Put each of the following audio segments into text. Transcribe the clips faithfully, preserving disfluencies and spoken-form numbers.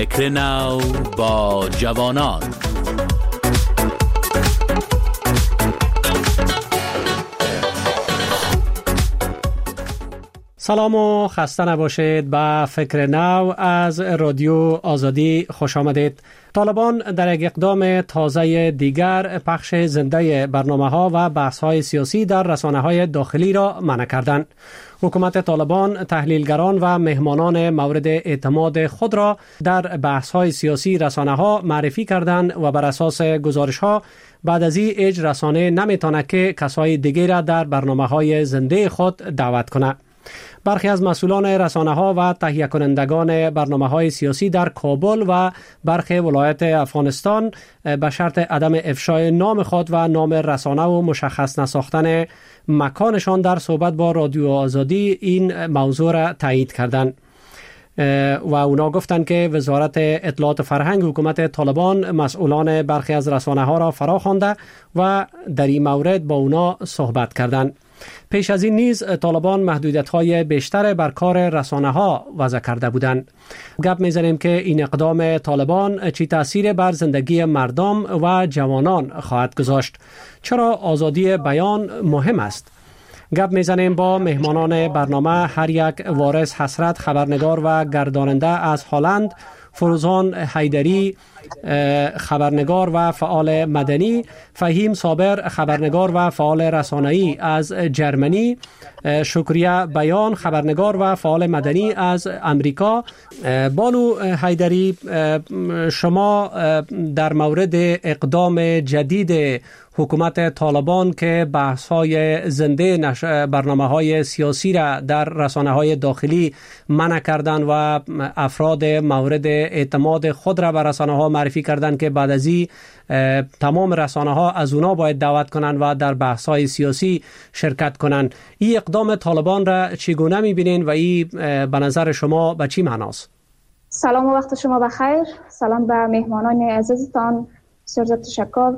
فکر نو با جوانان. سلام و خسته نباشید. به فکر نو از رادیو آزادی خوش آمدید. طالبان در یک اقدام تازه دیگر پخش زنده برنامه‌ها و بحث‌های سیاسی در رسانه‌های داخلی را منع کردند. حکومت طالبان تحلیلگران و مهمانان مورد اعتماد خود را در بحث‌های سیاسی رسانه‌ها معرفی کردند و بر اساس گزارش‌ها بعد از این اج رسانه نمی‌تواند که کسای دیگر را در برنامه‌های زنده خود دعوت کند. برخی از مسئولان رسانه‌ها و تهیه کنندگان برنامه‌های سیاسی در کابل و برخی ولایت افغانستان به شرط عدم افشای نام خود و نام رسانه و مشخص نساختن مکانشان در صحبت با رادیو آزادی این موضوع را تایید کردند و اونا گفتند که وزارت اطلاعات و فرهنگ حکومت طالبان مسئولان برخی از رسانه‌ها را فرا خوانده و در این مورد با اونا صحبت کردند. پیش از این نیز طالبان محدودیت‌های بیشتر بر کار رسانه‌ها وضع کرده بودند. گپ می‌زنیم که این اقدام طالبان چی تأثیر بر زندگی مردم و جوانان خواهد گذاشت. چرا آزادی بیان مهم است؟ گپ می‌زنیم با مهمانان برنامه، هر یک وارث حسرت خبرنگار و گرداننده از هلند، فروزان حیدری خبرنگار و فعال مدنی، فهیم صابر خبرنگار و فعال رسانه‌ای از جرمنی، شکریه بیان خبرنگار و فعال مدنی از امریکا. بانو حیدری، شما در مورد اقدام جدید حکومت طالبان که بحث‌های زنده برنامه‌های سیاسی را در رسانه‌های داخلی منع کردند و افراد مورد اعتماد خود را به رسانه‌ها معرفی کردند که بعد از این تمام رسانه‌ها از اونا باید دعوت کنند و در بحث‌های سیاسی شرکت کنند، این اقدام طالبان را چگونه می‌بینید و این به نظر شما به چی معناست؟ سلام و وقت شما بخیر. سلام به مهمانان عزیزتان. بسیار تشکر.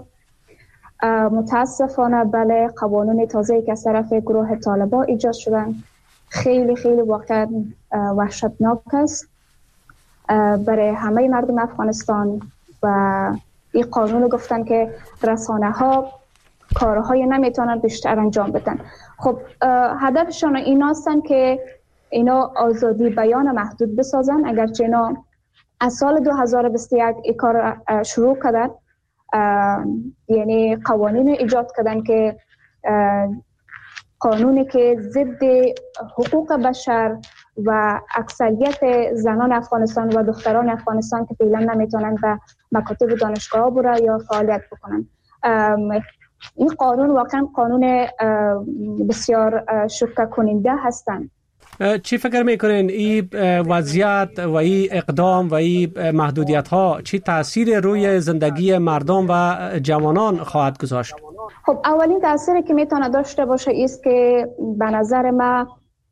متاسفانه بله، قوانین تازه‌ای که از طرف گروه طالبان ایجاد شدن خیلی خیلی واقعا وحشتناک است برای همه مردم افغانستان و این قانون گفتن که رسانه ها کارهای نمیتونن بیشتر انجام بدن. خب هدفشان این هستن که اینا آزادی بیان محدود بسازن، اگرچه اینا از سال دو هزار و بیست و یک این کار شروع کردن، یعنی قوانین ایجاد کردن که قانونی که ضد حقوق بشر و اکثریت زنان افغانستان و دختران افغانستان که فعلا نمیتونن به مکاتب دانشگاه برن یا فعالیت بکنن. این قانون واقعا قانون بسیار شوکه کننده هستند. چی فکر میکنین این وضعیت و این اقدام و این محدودیت ها چی تأثیر روی زندگی مردم و جوانان خواهد گذاشت؟ خب اولین تأثیری که میتونه داشته باشه است که به نظر ما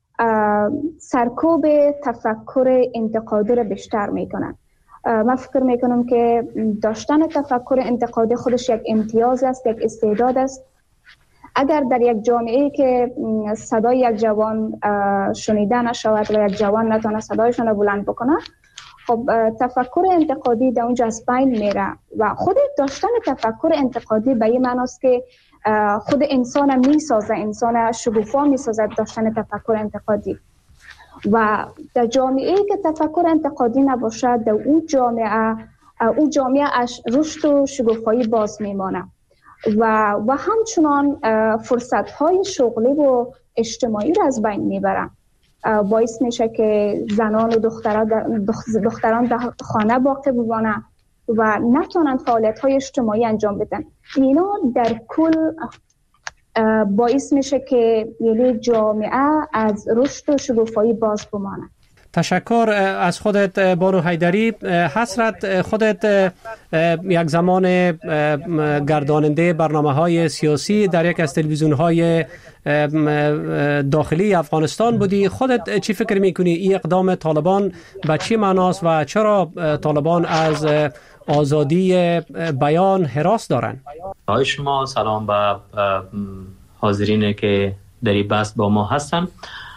سرکوب تفکر انتقادی رو بیشتر میکنن. من فکر میکنم که داشتن تفکر انتقادی خودش یک امتیاز است، یک استعداد است. اگر در یک جامعه‌ای که صدای یک جوان شنیده نشود و یک جوان نتونه صدایشون رو بلند بکنه، خب تفکر انتقادی در اونجا از بین میره و خود داشتن تفکر انتقادی به این معناست که خود انسان میسازه، انسان شگوفا میسازه داشتن تفکر انتقادی. و در جامعه‌ای که تفکر انتقادی نباشه، در اون جامعه اون جامعه اش رشد و شگوفایی باز میمانه و و همچنان فرصت‌های شغلی و اجتماعی را از بین میبرن. باعث میشه که زنان و دختران دختران در خانه باقی بمانند و نتونن فعالیت‌های اجتماعی انجام بدن. اینا در کل باعث میشه که یعنی جامعه از رشد و شگوفایی باز بمانه. تشکر از خودت بانو حیدری. حسرت، خودت یک زمان گرداننده برنامه‌های سیاسی در یک از تلویزیون‌های داخلی افغانستان بودی. خودت چی فکر می‌کنی این اقدام طالبان به چی معناست و چرا طالبان از آزادی بیان هراس دارن؟ آقای شما سلام به حاضرین که در این بحث با ما هستن.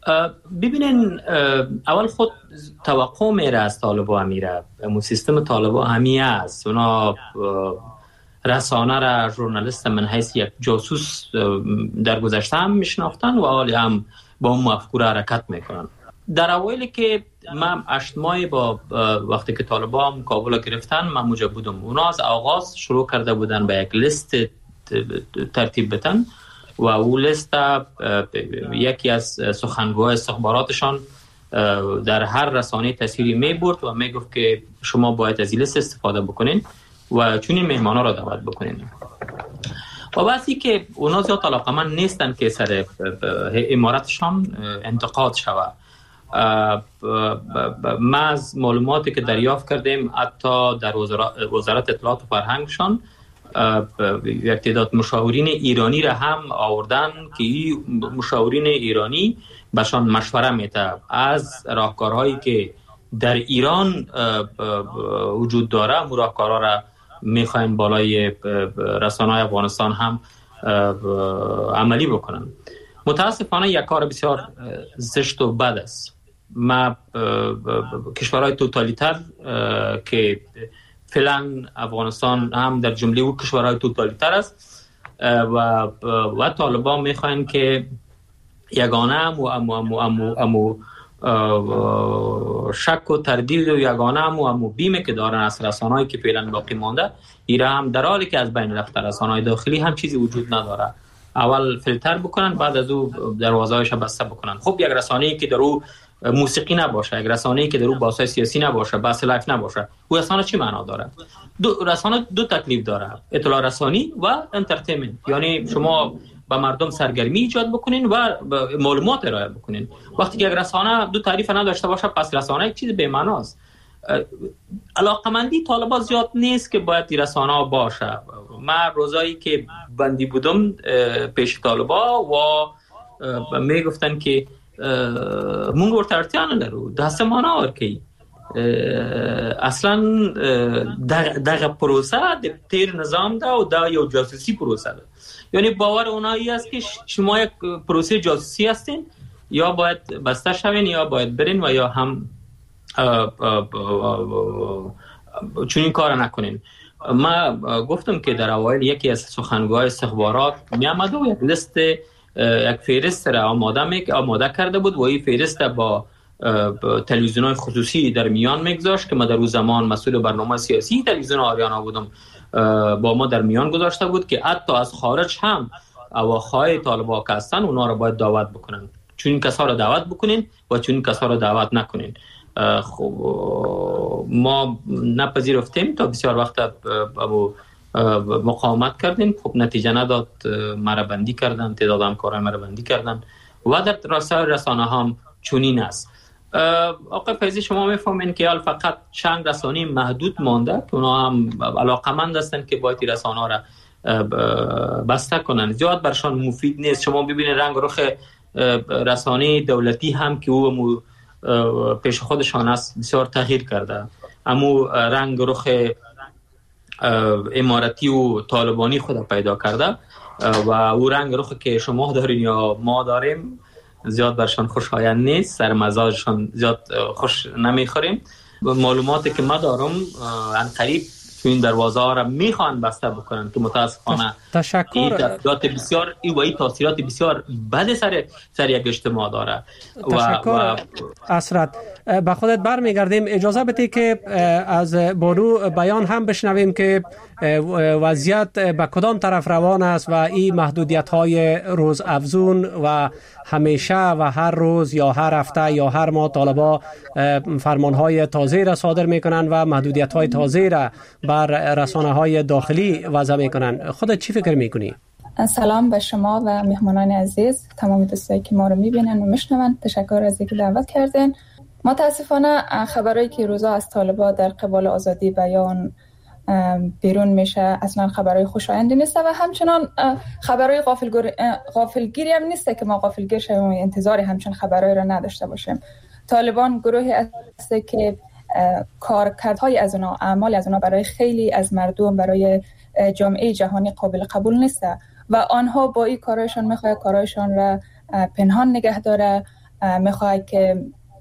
ببینین اول خود توقع میره از طالبا میره، مو سیستم طالبا همی است. اونا رسانه را ژورنالیست من حیث یک جاسوس در گذشته هم میشناختن و حالی هم با اون مفکوره حرکت میکنن. در اوایلی که من هشت ماه با وقتی که طالبا هم کابل گرفتن من موجب بودم، اونا از آغاز شروع کرده بودن به یک لیست ترتیب بدن و اون لیست یکی از سخنگوهای استخباراتشان در هر رسانه تصویری می برد و می گفت که شما باید از این لیست استفاده بکنین و چون این مهمانا را دعوت بکنین. و وقتی که اونا زیاد علاقمند نیستن که سر امارتشان انتقاد شود. ما از معلوماتی که دریافت کردیم حتی در وزارت اطلاعات و فرهنگشان یک تعداد مشاورین ایرانی را هم آوردن که این مشاورین ایرانی بهشان مشوره میده از راهکارهایی که در ایران وجود داره، اون راهکارها را میخواین بالای رسانه‌های افغانستان هم عملی بکنن. متاسفانه یک کار بسیار زشت و بد است. ما کشورهای توتالیتر که فعلا افغانستان هم در جمله او کشورهای توتالیتر است و و طالبان میخواین که یگانه امو امو امو امو, امو شک و تردید و یگانه امو امو بیمه که دارن از رسانه‌ای که فعلا باقی مانده، ایران هم در حالی که از بین رفته رسانه‌های داخلی هم چیزی وجود نداره. اول فیلتر بکنن، بعد از او دروازه‌هایش بسته بکنن. خب یک رسانه‌ای که در او موسیقی نباشه، یک رسانه‌ای که در او بحث‌های سیاسی نباشه، بحث لایف نباشه، او رسانه چی معنا داره؟ دو رسانه دو تکلیف داره، اطلاع رسانی و انترتینمنت. یعنی شما با مردم سرگرمی ایجاد بکنین و معلومات ارائه بکنین. وقتی که یک رسانه دو تعریف نداشته باشه، پس رسانه یک چیز بی معناست. علاقمندی طالبان زیاد نیست که باید این رسانه باشه. من روزایی که بندی بودم پیش طالبان و میگفتن که مونږ ورته اړتیا نه لرو، داسې معنا ورکوي. اصلا دغه پروسه د تیر نظام ده او دا یو جاسوسی پروسه ده. یعنی باور اونایی است که شما یک پروسه جاسوسی هستین، یا باید بسته شوین یا باید برین و یا هم چون این کار نکنین. ما گفتم که در اوایل یکی از سخنگوهای استخبارات می آمد و یک لیست یک فهرست را آماده میک آماده کرده بود و این فهرست با تلویزیون‌های خصوصی در میان میگذاشت که ما در اون زمان مسئول برنامه سیاسی تلویزیون آریانا بودم، با ما در میان گذاشته بود که حتی از خارج هم اواخای طالبان که هستن اونا را باید دعوت بکنن، چون این کسا را دعوت بکنین و چون این کسا را دعوت نکنین. خب ما نپذیرفتیم تا بسیار وقت ابو مقاومت کردیم. خب نتیجه نداد، مرا بندی کردن، تعداد همکارای مرا بندی کردن و در رسانه رسانه هم چنین است. آقای فیضی شما میفهمین که حال فقط چند رسانه محدود مانده که اونا هم علاقمند هستن که باید رسانه را بسته کنن، زیاد برشان مفید نیست. شما ببینید رنگ رخ رسانه دولتی هم که او پیش خودشان است بسیار تغییر کرده. امو رنگ رخ امارتی و طالبانی خود پیدا کرده و او رنگ رخ که شما دارین یا ما داریم زیاد برشان خوشایند نیست، سر مزاجشان زیاد خوش نمیخوریم. معلوماتی که ما دارم ان قریب این دروازه ها را میخوان بسته بکنن که متاسفانه تشکر این تاثیرات بسیار ای و این تاثیرات بسیار بد سر سر یک اجتماع داره. تشکر و اسرت. به خودت برمیگردیم. اجازه بدید که از بانو بیان هم بشنویم که وضعیت به کدام طرف روان است و این محدودیت های روز افزون و همیشه و هر روز یا هر هفته یا هر ماه طالبان فرمان های تازه را صادر میکنن و محدودیت های تازه را بر رسانه های داخلی وضع میکنن. خودت چی فکر میکنی؟ سلام به شما و مهمانان عزیز، تمام دوستایی که ما رو میبینن و میشنون. تشکر از اینکه دعوت کردین. متاسفانه خبرایی که روزا از طالبان در قبال آزادی بیان بیرون میشه اصلا خبرای خوشایندی نیست و همچنان خبرای غافلگیر غافلگیری هم نیست که ما غافلگیر شویم و انتظار همچنان خبرای را نداشته باشیم. طالبان گروهی است که کارکردهای از اونا، اعمال از اونا برای خیلی از مردم، برای جامعه جهانی قابل قبول نیست و آنها با این کارایشان میخواد کارایشان را پنهان نگه داره میخواد که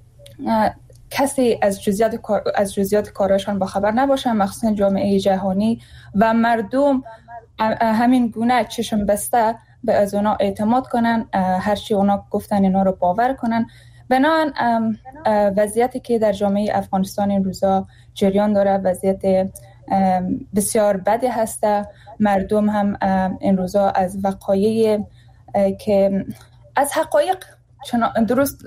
کسی از جزئیات از جزئیات کارشان با خبر نباشه، مخصوصا جامعه جهانی و مردم همین گونه چشم بسته به از اونا اعتماد کنن، هرچی اونا گفتن اینا رو باور کنن. بنابراین وضعیتی که در جامعه افغانستان این روزا جریان داره وضعیت بسیار بدی هسته. مردم هم این روزا از وقایع که از حقایق درست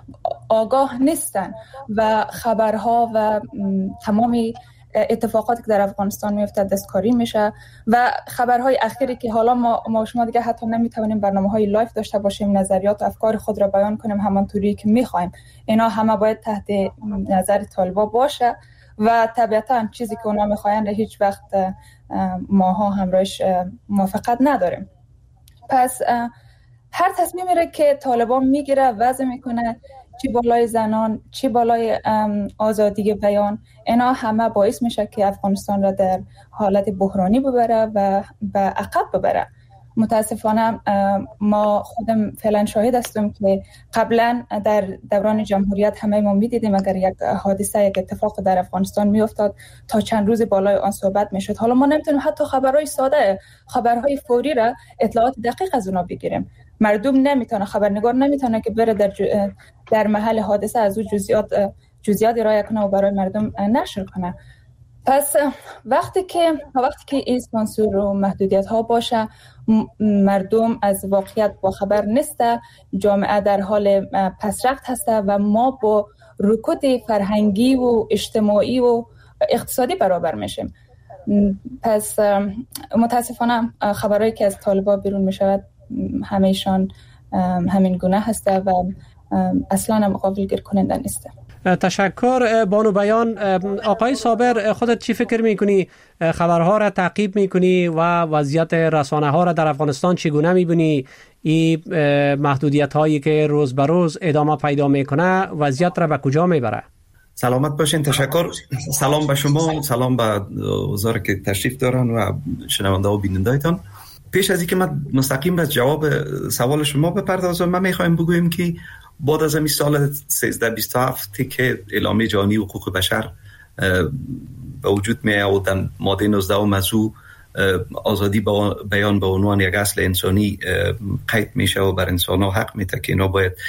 آگاه نیستن و خبرها و تمامی اتفاقاتی که در افغانستان میفته دستکاری میشه و خبرهای اخیری که حالا ما ما شما دیگه حتی نمیتونیم برنامه‌های لایو داشته باشیم، نظریات و افکار خود را بیان کنیم همانطوری که میخوایم. اینا همه باید تحت نظر طالبا باشه و طبیعتا چیزی که اونا میخواین را هیچ وقت ماها همراهش موافقت نداریم. پس هر تصمیمی را که طالبان میگیره وضع میکنه، چی بالای زنان چی بالای آزادی بیان، اینا همه باعث میشه که افغانستان را در حالت بحرانی ببره و به عقب ببره. متاسفانه ما خودم فعلا شاهد هستیم که قبلا در دوران جمهوریت همه ما میدیدیم اگر یک حادثه یک اتفاق در افغانستان میافتاد تا چند روز بالای آن صحبت میشد. حالا ما نمیتونیم حتی خبرهای ساده، خبرهای فوری را اطلاعات دقیق از اونا بگیریم. مردم نمیتونه، خبرنگار نمیتونه که بره در ج... در محل حادثه از اون جزئیات جزئیات ارائه کنه و برای مردم نشر کنه. پس وقتی که وقتی که این سانسور و محدودیت ها باشه، مردم از واقعیت با خبر نیسته، جامعه در حال پسرفت هسته و ما با رکود فرهنگی و اجتماعی و اقتصادی برابر میشیم. پس متاسفانه خبرایی که از طالبا بیرون میشود همیشان همین گونه هسته و اصلا هم قابل گیر کننده نیسته. تشکر بانو بیان. آقای صابر، خودت چی فکر میکنی؟ خبرها را تعقیب میکنی و وضعیت رسانه ها را در افغانستان چگونه میبینی؟ این محدودیت هایی که روز به روز ادامه پیدا میکنه وضعیت را به کجا میبره؟ سلامت باشین. تشکر. سلام به شما، سلام به وزارت که تشریف دارن و شنونده و بینندهایتان. پیش از اینکه من مستقیم به جواب سوال شما بپردازم، من میخوایم بگویم که بعد از این سال سیزده بیست و هفت که اعلامیه جهانی حقوق بشر به وجود میاد و در ماده نوزده موضوع آزادی بیان به عنوان یک اصل انسانی قید میشه و بر انسان ها حق میده که اینا باید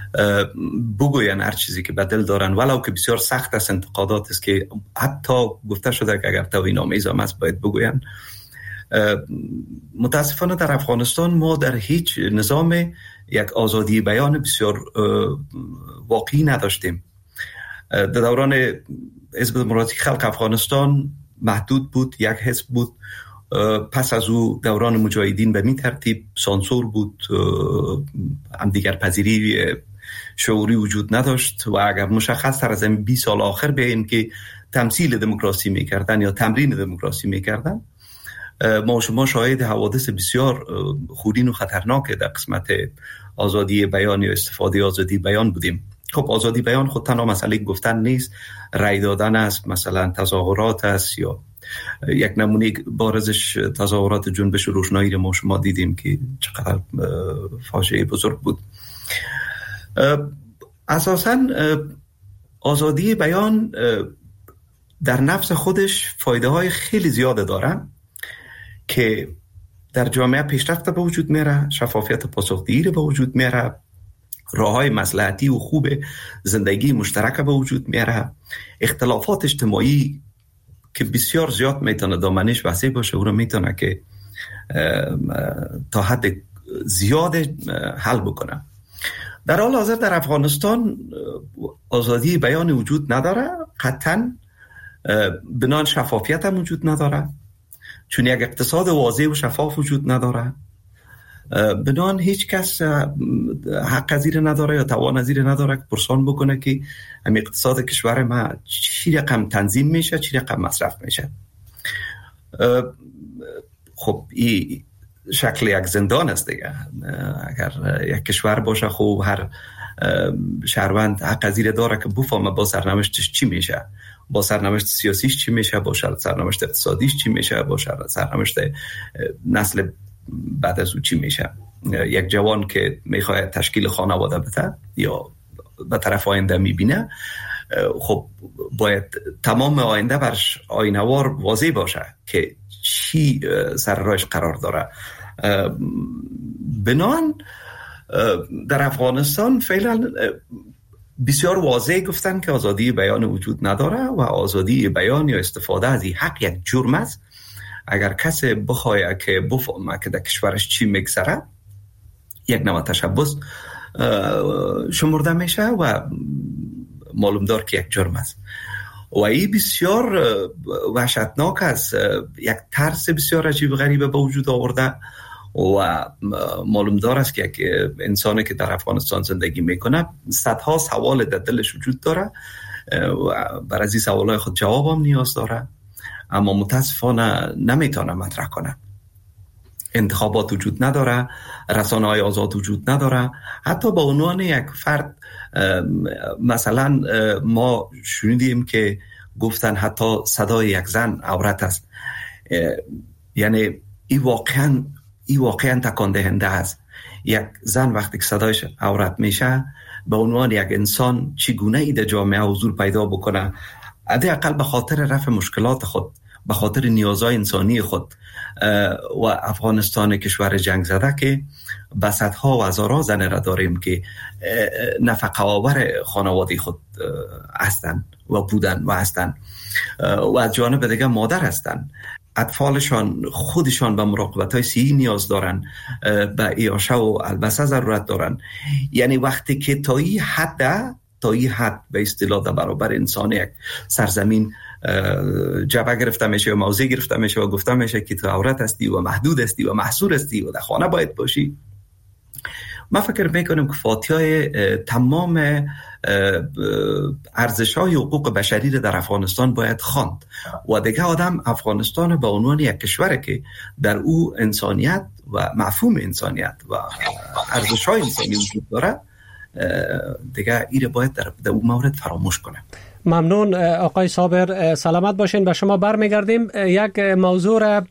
بگوین هر چیزی که به دل دارن، ولو که بسیار سخت است، انتقادات است که حتی گفته شده که اگر توهین آمیز هم است باید بگوین. متاسفانه در افغانستان ما در هیچ نظام یک آزادی بیان بسیار واقعی نداشتیم. در دوران حزب دموکراتیک خلق افغانستان محدود بود، یک حزب بود. پس از او دوران مجاهدین به می ترتیب سانسور بود، هم دیگر پذیری شعوری وجود نداشت و اگر مشخص تر از این بیست سال آخر بیاییم که تمثیل دموکراسی میکردن یا تمرین دموکراسی میکردن، ما شما شاهد حوادث بسیار خونین و خطرناک در قسمت آزادی بیان یا استفاده آزادی بیان بودیم. خب آزادی بیان خود تنها مسئله گفتن نیست، رأی دادن است، مثلا تظاهرات است، یا یک نمونه بارزش تظاهرات جنبش روشنایی رو ما شما دیدیم که چقدر فاجعه بزرگ بود. اساساً آزادی بیان در نفس خودش فایده های خیلی زیاده داره که در جامعه پیشرفت به وجود میره، شفافیت پاسخدهی به وجود میره، راههای مصلحتی و خوب زندگی مشترک به وجود میاره، اختلافات اجتماعی که بسیار زیاد میتونه دامنش وسیع باشه او رو میتونه که تا حد زیاد حل بکنه. در حال حاضر در افغانستان آزادی بیان وجود نداره، قطعاً بنان شفافیت هم وجود نداره، چون یک اقتصاد واضح و شفاف وجود نداره، بنان هیچ کس حق از این نداره یا توان از این نداره که پرسان بکنه که هم اقتصاد کشور ما چی رقم تنظیم میشه، چی رقم مصرف میشه. خب این شکل یک زندان است دیگه. اگر یک کشور باشه خب هر شهروند حق از این داره که بفهمه با سرنوشتش چی میشه، با سرنوشت سیاسیش چی میشه، با سرنوشت اقتصادیش چی میشه، با سرنوشت نسل بعد از او چی میشه. یک جوان که میخواد تشکیل خانواده بده یا به طرف آینده میبینه، خب باید تمام آینده برش آینوار واضح باشه که چی سر راهش قرار داره. بنان در افغانستان فعلا بسیار واضح گفتن که آزادی بیان وجود نداره و آزادی بیان یا استفاده از این حق یک جرم است. اگر کسی بخواه که بفهمه که در کشورش چی میگذره، یک نوع تشبس شمرده میشه و معلوم دار که یک جرم است و این بسیار وحشتناک است. یک ترس بسیار عجیب غریبه به وجود آورده و معلوم دار است که یک انسانی که در افغانستان زندگی میکنه صدها سوال در دلش وجود داره و بر از این سوالای خود جواب هم نیاز داره، اما متاسفانه نمیتونه مطرح کنه. انتخابات وجود نداره، رسانه‌های آزاد وجود نداره. حتی به عنوان یک فرد، مثلا ما شنیدیم که گفتن حتی صدای یک زن عورت است. یعنی این واقعا این واقعا تکان دهنده است. یک زن وقتی که صدایش عورت میشه، به عنوان یک انسان چگونه ای در جامعه حضور پیدا بکنه، حداقل به خاطر رفع مشکلات خود، به خاطر نیازهای انسانی خود. و افغانستان کشور جنگ زده که بسطها و هزارها زن را داریم که نفقه آور خانواده خود هستند و بودن و هستند و از جانب دیگه مادر هستند. اطفالشان خودشان به مراقبت‌های صحی نیاز دارن، به عیاشه و البسه ضرورت دارن. یعنی وقتی که تا این حد تا این حد به اصطلاح در برابر انسان یک سرزمین جبه گرفته میشه و موضع گرفته میشه و گفته میشه که تو عورت هستی و محدود هستی و محصور هستی و در خانه باید باشی، ما فکر میکنم که فاتحه تمام ارزش‌های حقوق بشری را در افغانستان باید خواند و دیگه آدم افغانستان به عنوان یک کشوری که در او انسانیت و مفهوم انسانیت و ارزش‌های انسانی وجود داره، دیگه ایره باید در, در اون مورد فراموش کنه. ممنون آقای صابر، سلامت باشین. به شما برمیگردیم. یک موضوع را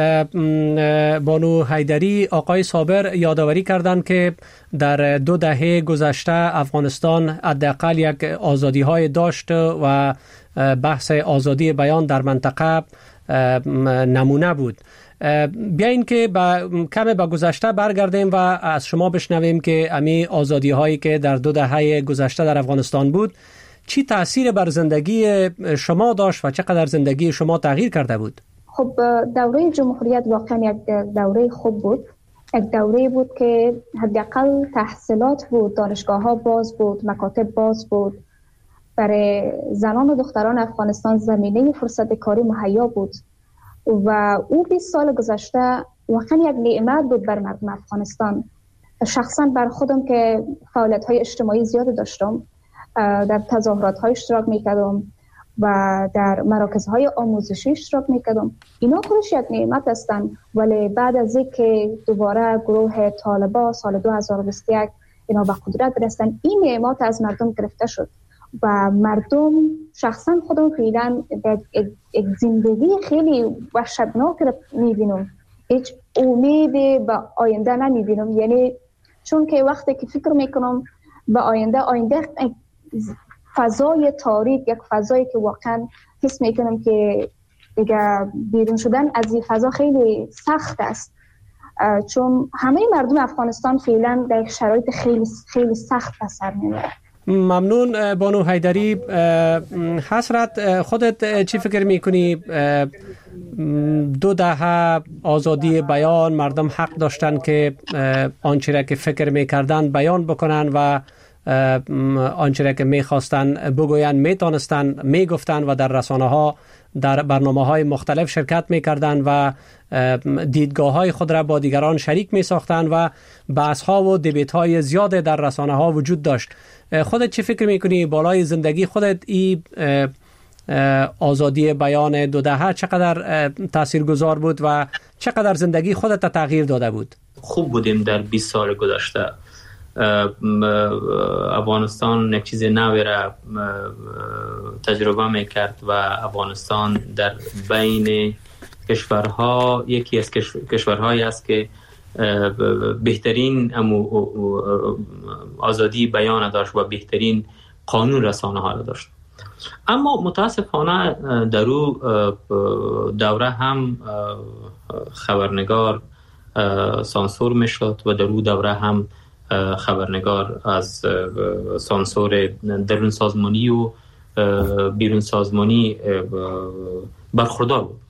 بانو حیدری آقای صابر یادآوری کردند که در دو دهه گذشته افغانستان حداقل یک آزادی های داشت و بحث آزادی بیان در منطقه نمونه بود. بیاین که با کم به گذشته برگردیم و از شما بشنویم که امی آزادی هایی که در دو دهه گذشته در افغانستان بود چی تأثیر بر زندگی شما داشت و چقدر زندگی شما تغییر کرده بود؟ خب دوره جمهوریت واقعا یک دوره خوب بود. یک دوره بود که حداقل تحصیلات بود، دانشگاه ها باز بود، مکاتب باز بود. برای زنان و دختران افغانستان زمینه فرصت کاری مهیا بود و او بیست سال گذشته واقعا یک نعمت بود بر مردم افغانستان. شخصا بر خودم که فعالیت های اجتماعی زیاد داشتم، در تظاهرات های اشتراک میکردم و در مراکز های آموزشی اشتراک میکردم. اینا خودش یک نعمت هستند، ولی بعد از اینکه دوباره گروه طالبان سال دو هزار و بیست و یک اینا به قدرت رسیدن، این نعمت از مردم گرفته شد و مردم، شخصا خودم فعلا یک زندگی خیلی وحشتناک رو میبینم. هیچ امید به آینده نمیبینم. یعنی چون که وقتی که فکر میکنم به آینده آینده فضای تاریک، یک فضایی که واقعا حس میکنم که دیگه بیرون شدن از این فضا خیلی سخت است، چون همه مردم افغانستان فعلا در شرایط خیلی خیلی سخت به سر میبرند. ممنون بانو حیدری. حسرت، خودت چی فکر میکنی؟ دو دهه آزادی بیان، مردم حق داشتن که آنچه را که فکر میکردن بیان بکنن و آنچه را که میخواستن بگوین میتونستن میگفتن و در رسانه ها در برنامه های مختلف شرکت میکردن و دیدگاه های خود را با دیگران شریک میساختن و بحث ها و دیبیت های زیاد در رسانه ها وجود داشت. خودت چی فکر میکنی بالای زندگی خودت این آزادی بیان دو دهه چقدر تاثیرگذار بود و چقدر زندگی خودت تغییر داده بود؟ خوب بودیم در بیست سال گذشته. افغانستان یک چیز نوی را تجربه میکرد و افغانستان در بین کشورها یکی از کشورهایی است که بهترین آزادی بیان داشت و بهترین قانون رسانه ها را داشت. اما متاسفانه در او دوره هم خبرنگار سانسور می شد و در او دوره هم خبرنگار از سانسور درون سازمانی و بیرون سازمانی برخوردار بود.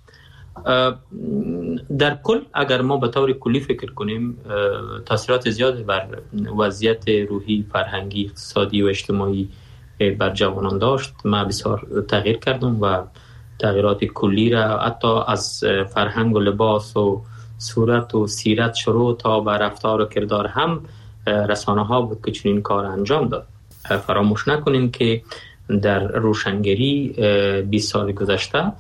در کل اگر ما به طور کلی فکر کنیم تاثیرات زیادی بر وضعیت روحی، فرهنگی، اقتصادی و اجتماعی بر جوانان داشت. من بسیار تغییر کردم و تغییرات کلی را حتی از فرهنگ و لباس و صورت و سیرت شروع تا به رفتار و کردار هم رسانه ها بود که چنین کار انجام داد. فراموش نکنیم که در روشنگری بیست سال گذشته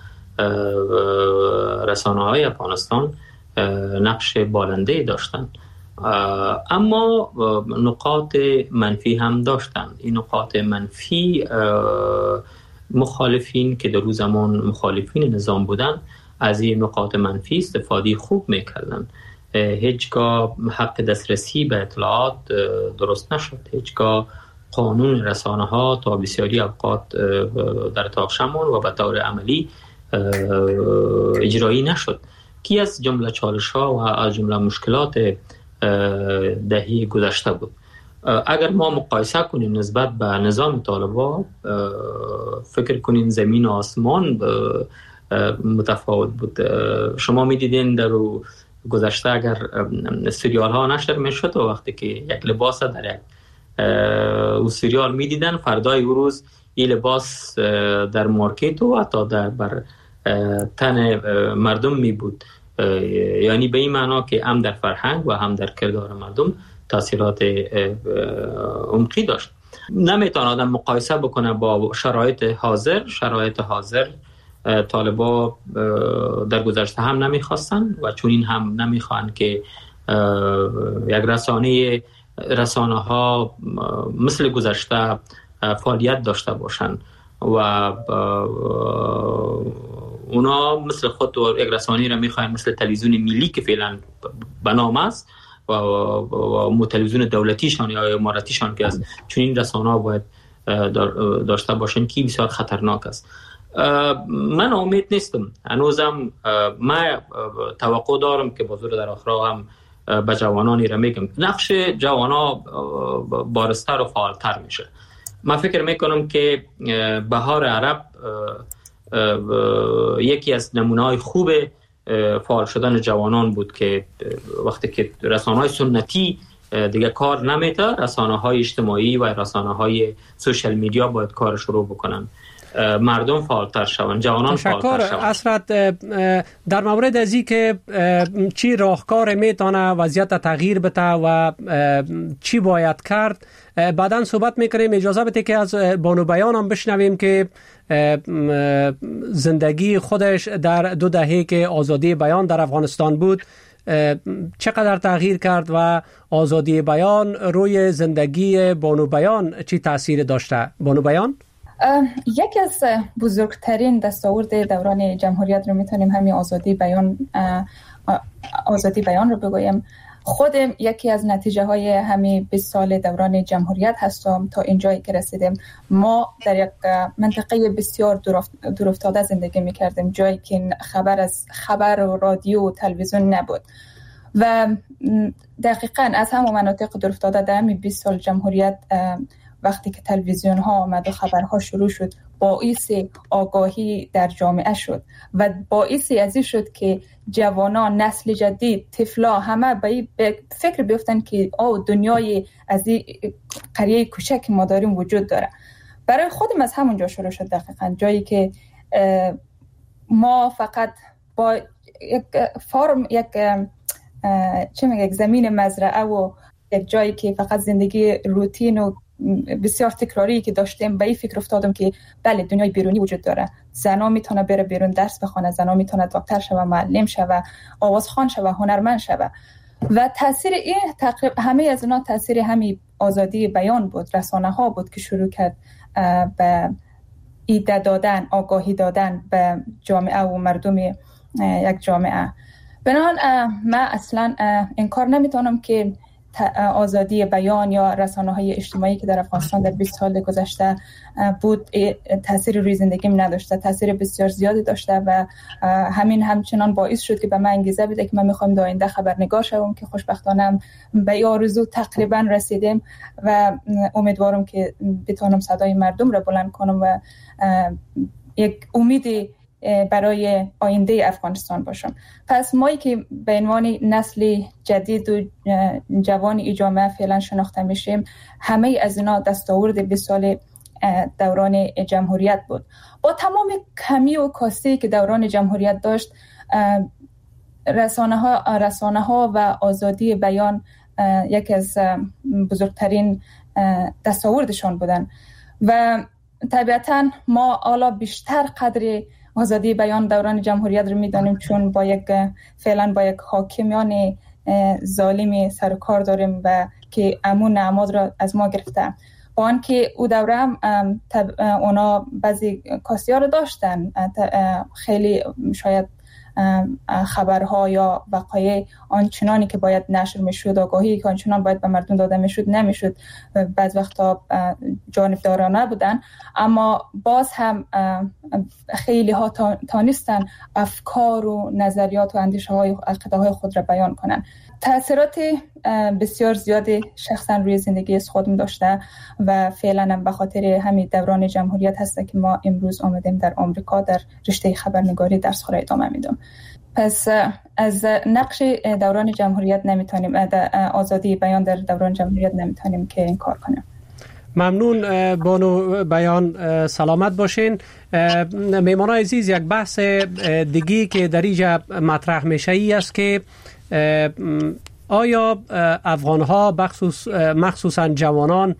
رسانه های افغانستان نقش بالنده داشتند، اما نقاط منفی هم داشتند. این نقاط منفی مخالفین که در روز زمان مخالفین نظام بودند از این نقاط منفی استفاده خوب میکردن. هیچگاه حق دسترسی به اطلاعات درست نشد، هیچگاه قانون رسانه ها تا بسیاری اوقات در اتاق ماند و به طور عملی اجرایی نشد. کی از جمله چالش ها و از جمله مشکلات دهه گذشته بود. اگر ما مقایسه کنیم نسبت به نظام طالبان، فکر کنیم زمین و آسمان متفاوت بود. شما می‌دیدین در گذشته اگر سریال ها نشر میشد و وقتی که یک لباس در یک او سریال می‌دیدن، فردای او روز این لباس در مارکت و حتی در بر تن مردم می بود. یعنی به این معنا که هم در فرهنگ و هم در کردار مردم تاثیرات عمقی داشت. نمیتونه آدم مقایسه بکنه با شرایط حاضر. شرایط حاضر طالبا در گذشته هم نمیخواستن و چون این هم نمیخوان که یک رسانه رسانه ها مثل گذشته فعالیت داشته باشن و اونا مثل خود یک رسانه را میخواین مثل تلویزیون ملی که فعلا به نام است و, و تلویزیون دولتیشان یا اماراتیشان که از چون این رسانه ها باید داشته باشن که بسیار خطرناک است. من امید نیستم. هنوزم من توقع دارم که بازور در آخر هم به جوانانی را میگم نقش جوانا بارستر و فعالتر میشه. من فکر میکنم که بهار عرب یکی از نمونه‌های خوب فعال شدن جوانان بود که وقتی که رسانه‌های سنتی دیگه کار نمیده، رسانه‌های اجتماعی و رسانه‌های سوشال میدیا باید کار شروع بکنن، مردم فعالتر شوند، جوانان فعالتر شوند. اسرت در مورد از این که چی راهکار میتونه وضعیت تغییر بده و چی باید کرد بعداً صحبت میکنیم. اجازه بده که از بانو بیان هم بشنویم که زندگی خودش در دو دهه که آزادی بیان در افغانستان بود چقدر تغییر کرد و آزادی بیان روی زندگی بانو بیان چی تأثیر داشته. بانو بیان یکی از بزرگترین دستاورد دوران جمهوریت رو میتونیم همین آزادی بیان آزادی بیان رو بگویم. خودم یکی از نتیجه های همین بیست سال دوران جمهوریت هستم. تا اینجایی که رسیدیم ما در یک منطقه بسیار دورافتاده زندگی میکردیم، جایی که خبر از خبر و رادیو و تلویزیون نبود و دقیقاً از همون مناطق دورافتاده در همین بیست سال جمهوریت وقتی که تلویزیون ها آمد و خبرها شروع شد باعث آگاهی در جامعه شد و باعث ازی شد که جوانان، نسل جدید، طفلا همه به فکر بیفتن که آه دنیای از این قریه کوچک ما داریم وجود داره. برای خودم از همونجا شروع شد دقیقاً، جایی که ما فقط با یک فرم یک چه میگه یک زمین مزرعه و یک جایی که فقط زندگی روتین و بسیار تکراری که داشتیم به این فکر افتادم که بله دنیای بیرونی وجود داره. زنا میتونه بره بیرون درس بخونه، زنا میتونه دکتر شوه، معلم شوه، آوازخوان شوه، هنرمند شوه و تاثیر این تقریبا همه از اینا تاثیر همین آزادی بیان بود. رسانه ها بود که شروع کرد به ایده دادن، آگاهی دادن به جامعه و مردم یک جامعه بنابراین من اصلا انکار نمیتونم که آزادی بیان یا رسانه‌های اجتماعی که در افغانستان در بیست سال گذشته بود تاثیر روی زندگیم نداشته، تاثیر بسیار زیادی داشته و همین همچنان باعث شد که به من انگیزه بده که من میخوام در آینده خبرنگار شوم که خوشبختانه به این آرزو تقریبا رسیدیم و امیدوارم که بتونم صدای مردم را بلند کنم و یک امیدی برای آینده افغانستان باشم. پس مایی که به عنوان نسل جدید و جوان ای جامعه فعلا شناخته میشیم، همه از اینا دستاورد بیست سال دوران جمهوریت بود. با تمام کمی و کاستی که دوران جمهوریت داشت، رسانه ها رسانه ها و آزادی بیان یکی از بزرگترین دستاوردشان بودن و طبیعتا ما حالا بیشتر قدر آزادی بیان دوران جمهوریت رو میدانیم، چون با یک فعلا با یک حاکمیان ظالمی سر کار داریم و که امون نعماد را از ما گرفته. با آنکه او دوره هم اونا بعضی کاستی ها رو داشتن، خیلی شاید خبرها یا وقایع آنچنانی که باید نشر میشد، آگاهی که آنچنان باید به مردم داده میشد نمیشد، بعض وقتا جانبدارانه بودن، اما باز هم خیلی ها تانستن افکار و نظریات و اندیشه های عقیده های خود را بیان کنن. تأثیرات بسیار زیادی شخصا روی زندگی از خودم داشته و فعلا هم به خاطر همین دوران جمهوریت هسته که ما امروز آمدیم در آمریکا در رشته خبرنگاری درس خود ادامه میدم. پس از نقش دوران جمهوریت نمیتونیم، آزادی بیان در دوران جمهوریت نمیتونیم که این کار کنیم. ممنون بانو بیان، سلامت باشین. میهمان عزیز، یک بحث دیگی که در اینجا مطرح میشه ای است که آیا افغان‌ها بخصوص مخصوصاً جوانان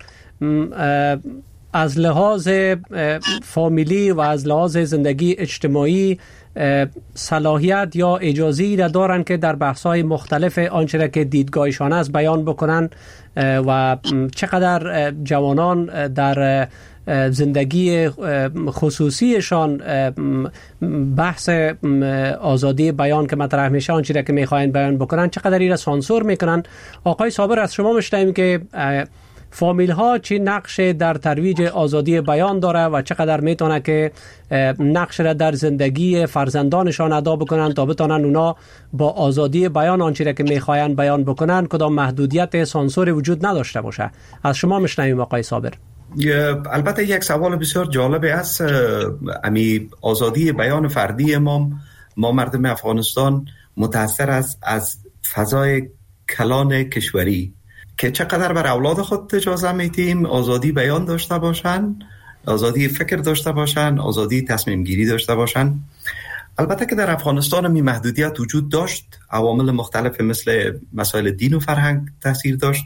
از لحاظ فامیلی و از لحاظ زندگی اجتماعی صلاحیت یا اجازه‌ای را دارند که در بحث‌های مختلف آنچه که دیدگاهشان است بیان بکنند و چقدر جوانان در زندگی خصوصیشان بحث آزادی بیان که مطرح میشه آنچه که میخواین بیان بکنن چقدر این را سانسور میکنن؟ آقای صابر، از شما میشنویم که فامیل ها چی نقش در ترویج آزادی بیان داره و چقدر میتونه که نقش را در زندگی فرزندانشان ادا بکنن تا بتونن اونا با آزادی بیان آنچه که میخواین بیان بکنن کدام محدودیت سانسور وجود نداشته باشه؟ از شما میشنویم آقای صابر. البته یک سوال بسیار جالب است. امی آزادی بیان فردی ما ما مردم افغانستان متاثر است از فضای کلان کشوری که چقدر بر اولاد خود اجازه میدیم آزادی بیان داشته باشن، آزادی فکر داشته باشن، آزادی تصمیم گیری داشته باشن. البته که در افغانستان می محدودیت وجود داشت، عوامل مختلف مثل مسائل دین و فرهنگ تاثیر داشت،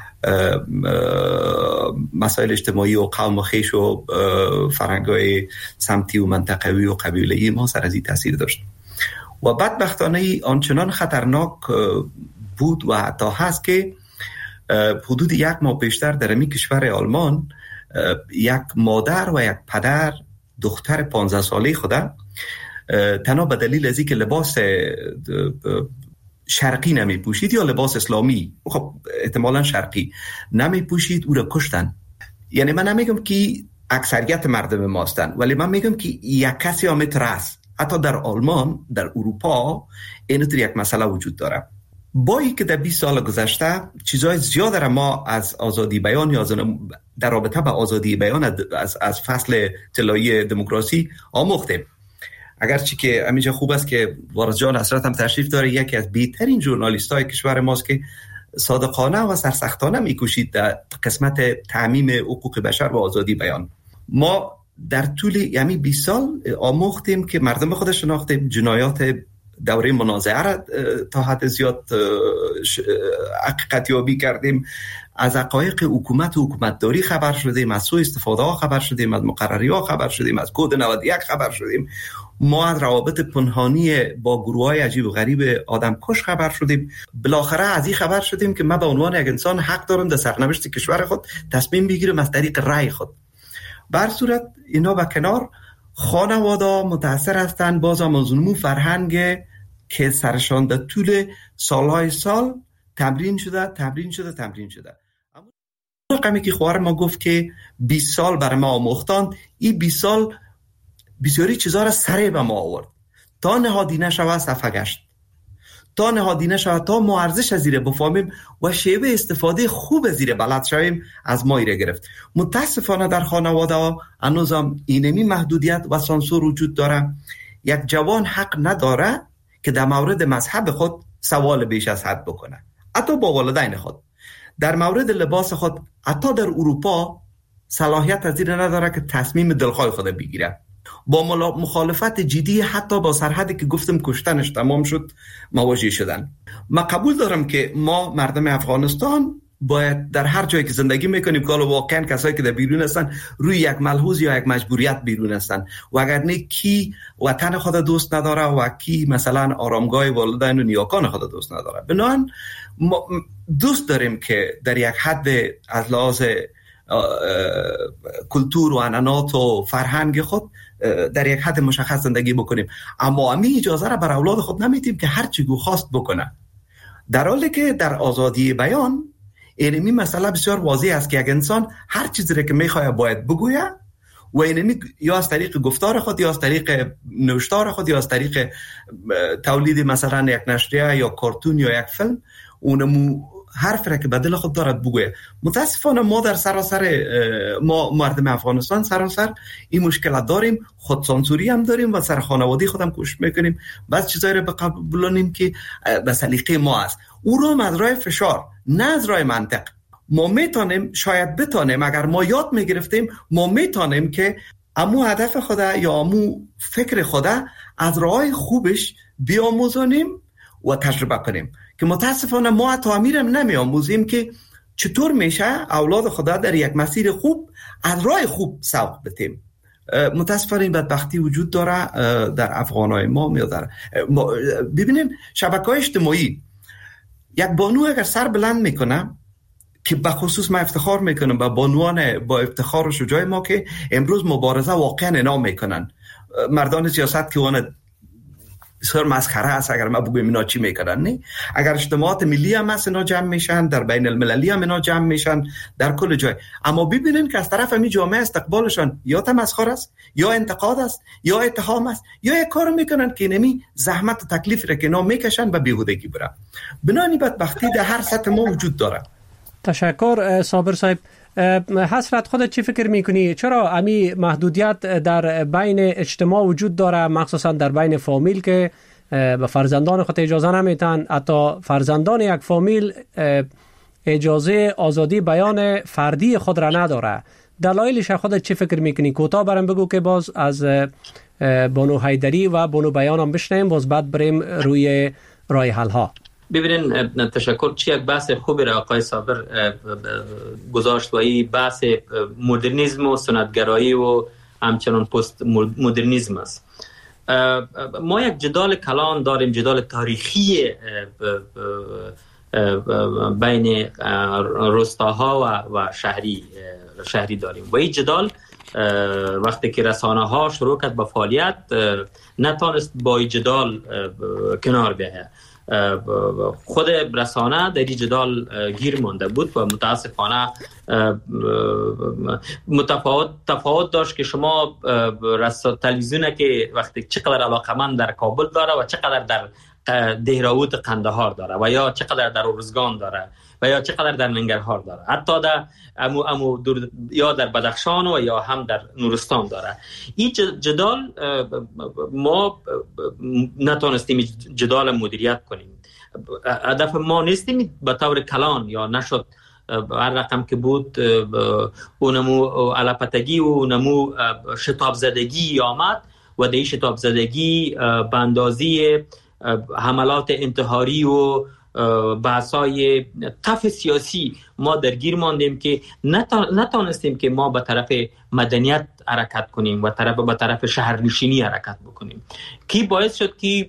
مسائل اجتماعی و قوم و خیش و فرهنگ‌های سمتی و منطقوی و قبیله‌ای ما سر از این تاثیر داشت و بدبختانه آنچنان خطرناک بود و حتی هست که حدود یک ماه پیشتر در امی کشور آلمان یک مادر و یک پدر دختر پانزده ساله خود تنها به دلیل از اینکه لباس شرقی نمی پوشید یا لباس اسلامی، خب احتمالاً شرقی نمی پوشید، او را کشتن. یعنی من نمیگم که اکثریت مردم ما هستند، ولی من میگم که یک کسی هم ترس حتی در آلمان، در اروپا اینطور یک مسئله وجود داره. با اینکه در بیست سال گذشته چیزای زیاد را ما از آزادی بیان یا در رابطه با آزادی بیان از از فصل طلایی دموکراسی آموختیم. اگرچه که همینجا خوب است که وارث جان حضرت هم تشریف داره، یکی از بهترین ژورنالیست های کشور ماست که صادقانه و سرسختانه میکوشید در قسمت تعمیم حقوق بشر و آزادی بیان. ما در طول یعنی بیست سال آموختیم که مردم خود شناختیم، جنایات دوره منازعه را تا حد زیاد حقیقت یابی کردیم، از حقایق حکومت و حکومتداری خبر شدیم، از سوء استفاده ها خبر شدیم، از مقرری ها خبر شدیم، از کد نود و یک خبر شدیم، ما از روابط پنهانی با گروه های عجیب و غریب آدم کش خبر شدیم. بالاخره از این خبر شدیم که من به عنوان یک انسان حق دارم در سرنوشت کشور خود تصمیم بگیرم از طریق رأی خود. بر صورت اینا به کنار، خانواده متاثر هستند، باز هم از نمو فرهنگ که سرشان در طول سالهای سال تمرین شده تمرین شده تمرین شده. اما رقمی که خواهر ما گفت که بیست سال برای ما آموختند، این بیست سال بسیاری چیزا را سریع به ما آورد تا نهادی نشود صفحه گشت، تا نهادی نشود تا ما ارزش از زیر بفهمیم و شیوه استفاده خوب از زیر بلد شویم از ما ایره گرفت. متاسفانه در خانواده ها هنوزم اینمی محدودیت و سانسور وجود داره. یک جوان حق نداره که در مورد مذهب خود سوال بیش از حد بکنه، حتی با والدین خود. در مورد لباس خود حتی در اروپا صلاحیت از این نداره که تصمیم دلخواه خود بگیره. با مخالفت جدی حتی با سرحدی که گفتم کشتنش تمام شد مواجه شدن. من قبول دارم که ما مردم افغانستان باید در هر جایی که زندگی میکنیم که واقعا کسایی که در بیرون هستن روی یک ملحوظ یا یک مجبوریت بیرون هستن و اگر نه کی وطن خود دوست نداره و کی مثلا آرامگاه والدین و نیاکان خود دوست نداره. بنابراین ما دوست داریم که در یک حد از لحاظ کلتور و عنعنات و فرهنگ خود در یک حد مشخص زندگی بکنیم، اما امی اجازه را بر اولاد خود نمیتیم که هر چی خواست بکنه، در حالی که در آزادی بیان اینمی مسئله بسیار واضح است که یک انسان هر چیزی را که میخواد باید بگویه و اینمی یا از طریق گفتار خود یا از طریق نوشتار خود یا از طریق تولید مثلا یک نشریه یا کارتون یا یک فیلم اونمو حرف را که بدل خود دارد بگویه. متاسفانه ما در سراسر ما مردم افغانستان سراسر این مشکلات داریم، خود سانسوری هم داریم و سر خانوادی خودم کوشش میکنیم بعض چیزایی را بقبولانیم که به سلیقه ما است. او رو از راه فشار نه از راه منطق ما میتونیم، شاید بتونیم اگر ما یاد میگرفتیم ما میتونیم که امو هدف خدا یا امو فکر خدا از راه خوبش بیاموزانیم و تجربه کنیم که متاسفانه ما تا امیرم نمیاموزیم که چطور میشه اولاد خدا در یک مسیر خوب از راه خوب سوق بتیم. متاسفانه این بدبختی وجود داره در افغانای ما میادره. ببینیم شبکه‌های اجتماعی یک بانو اگر سر بلند میکنه که به خصوص من افتخار میکنم با بانوان با افتخار و شجاع ما که امروز مبارزه واقعا انعام میکنن، مردان سیاست که اون بسیار مسخره است اگر ما بگویم اینا چی میکنن. نه، اگر اجتماعات ملی هم هست اینا جمع میشن، در بین المللی هم اینا جمع میشن، در کل جای. اما ببینین که از طرف می جامعه استقبالشان یا تمسخر است یا انتقاد است یا اتهام است یا یک کار میکنن که نمی زحمت و تکلیف را که اینا میکشن و بیهودگی بره. بنانی بدبختی در هر سطح ما وجود داره. تشکر صابر صاحب. حسرت خودت چی فکر میکنی؟ چرا امی محدودیت در بین اجتماع وجود داره، مخصوصا در بین فامیل که به فرزندان خود اجازه نمیتن، حتی فرزندان یک فامیل اجازه آزادی بیان فردی خود را نداره؟ دلایلش خودت چی فکر میکنی؟ کوتاه برام بگو که باز از بانو حیدری و بانو بیان هم بشنیم، باز بعد بریم روی راه حل ها. ببینین تشکر، چی یک بحث خوبی را آقای صابر گذاشت و این بحث مدرنیسم و سنتگرایی و همچنان پست مدرنیسم است. ما یک جدال کلان داریم، جدال تاریخی بین روستاها و شهری شهری داریم و این جدال وقتی که رسانه ها شروع کرد به فعالیت نتونست با این جدال کنار بیاید. خود رسانه در این جدال گیر مانده بود و متاسفانه متفاوت تفاوت داشت که شما تلویزیون که وقتی چقدر علاقمند در کابل داره و چقدر در دهراوت قندهار داره و یا چقدر در ارزگان داره و یا چقدر در ننگرهار داره، حتی در امو امو دور یا در بدخشان و یا هم در نورستان داره. این جدال ما نتونستیم جدال مدیریت کنیم. هدف ما نیستیم به طور کلان یا نشد هر رقم که بود اونمو علپتگی و اونمو شتاب زدگی آمد و در این شتاب زدگی به اندازه حملات انتحاری و بحثای طف سیاسی ما درگیر ماندیم که نتونستیم که ما به طرف مدنیت حرکت کنیم و طرف به طرف شهرنشینی حرکت بکنیم. کی باعث شد که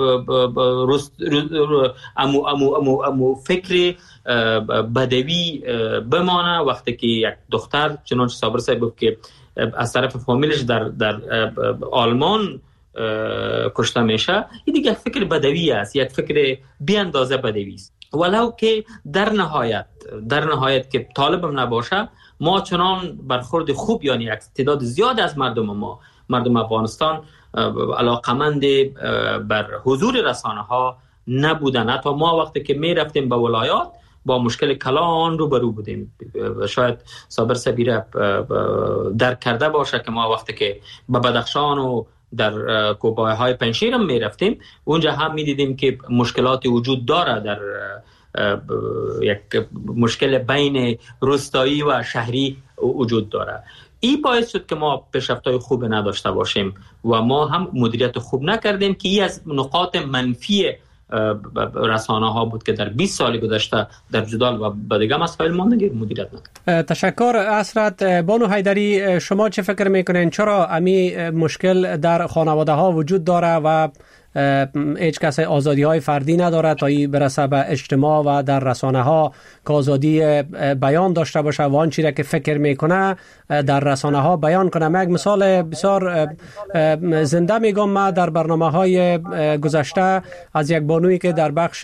امو امو امو امو فکر بدوی بمانه وقتی که یک دختر چنانچه صابر صاحب گفت که از طرف فامیلش در در آلمان کشته میشه، این دیگه فکر بدوی است، یک فکر بی اندازه بدوی است. ولو که در نهایت در نهایت که طالبم نباشه، ما چنان برخورد خوب یعنی یک تعداد زیاد از مردم ما مردم افغانستان علاقمند بر حضور رسانه ها نبودن. حتی ما وقتی که می رفتیم به ولایات با مشکل کلان رو برو بودیم. شاید صابر صبیره درک کرده باشه که ما وقتی که به بدخشان و در کوبای های پنشیر هم می رفتیم، اونجا هم می دیدیم که مشکلات وجود داره، در یک مشکل بین روستایی و شهری وجود داره. این باعث شد که ما پیشرفت‌های خوب نداشته باشیم و ما هم مدیریت خوب نکردیم که این از نقاط منفی رسانه ها بود که در بیست سال گذشته در جدال و با دیگه مسائل ما مدیریت نکرد. تشکر اسرت. بانو حیدری، شما چه فکر میکنین چرا امی مشکل در خانواده ها وجود داره و هیچ کس آزادی های فردی نداره تا ای برسه به اجتماع و در رسانه ها که آزادی بیان داشته باشه و آن چیزی که فکر میکنه در رسانه ها بیان کنه؟ یک مثال بسیار زنده میگم، ما در برنامه های گذشته از یک بانویی که در بخش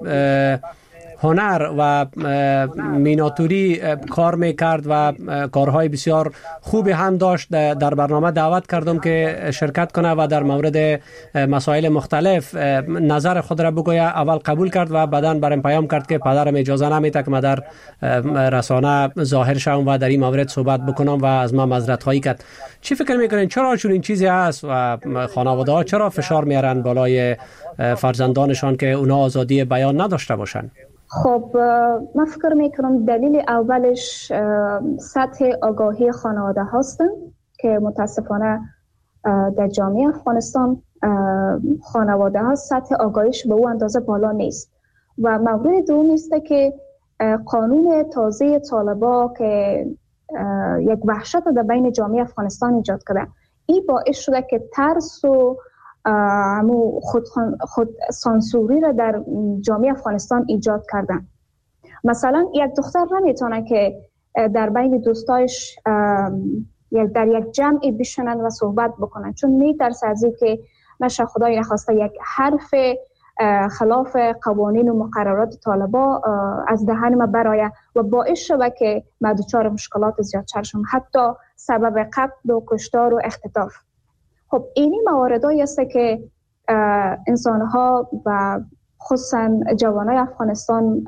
هنر و میناتوری کار میکرد و کارهای بسیار خوبی هم داشت، در برنامه دعوت کردم که شرکت کنه و در مورد مسائل مختلف نظر خود را بگوید. اول قبول کرد و بعداً برام پیام کرد که پدرم اجازه نمیده که من در رسانه ظاهر شوم و در این مورد صحبت بکنم و از من معذرت خواهی کرد. چی فکر میکنین چرا چون این چیزی هست و خانواده ها چرا فشار میارن بالای فرزندانشان که اونا آزادی بیان نداشته باشن؟ خب من فکر میکنم دلیل اولش سطح آگاهی خانواده هستن که متاسفانه در جامعه افغانستان خانواده ها سطح آگاهیش به اون اندازه بالا نیست. و مورد دوم است که قانون تازه طالبا که یک وحشت در بین جامعه افغانستان ایجاد کرده، این باعث شده که ترس و همو خود, خود سانسوری را در جامعه افغانستان ایجاد کردن. مثلا یک دختر نمیتونه که در بین دوستایش در یک جمعی بشنن و صحبت بکنن، چون میترسه از اینکه نشه خدای نخواسته یک حرف خلاف قوانین و مقررات طالبا از دهن ما برآید و باعث شود که ما دچار مشکلات زیادتر شوم، حتی سبب قتل و کشتار و اختطاف. خب اینی مواردایی است که انسان‌ها و خصوصا جوانای افغانستان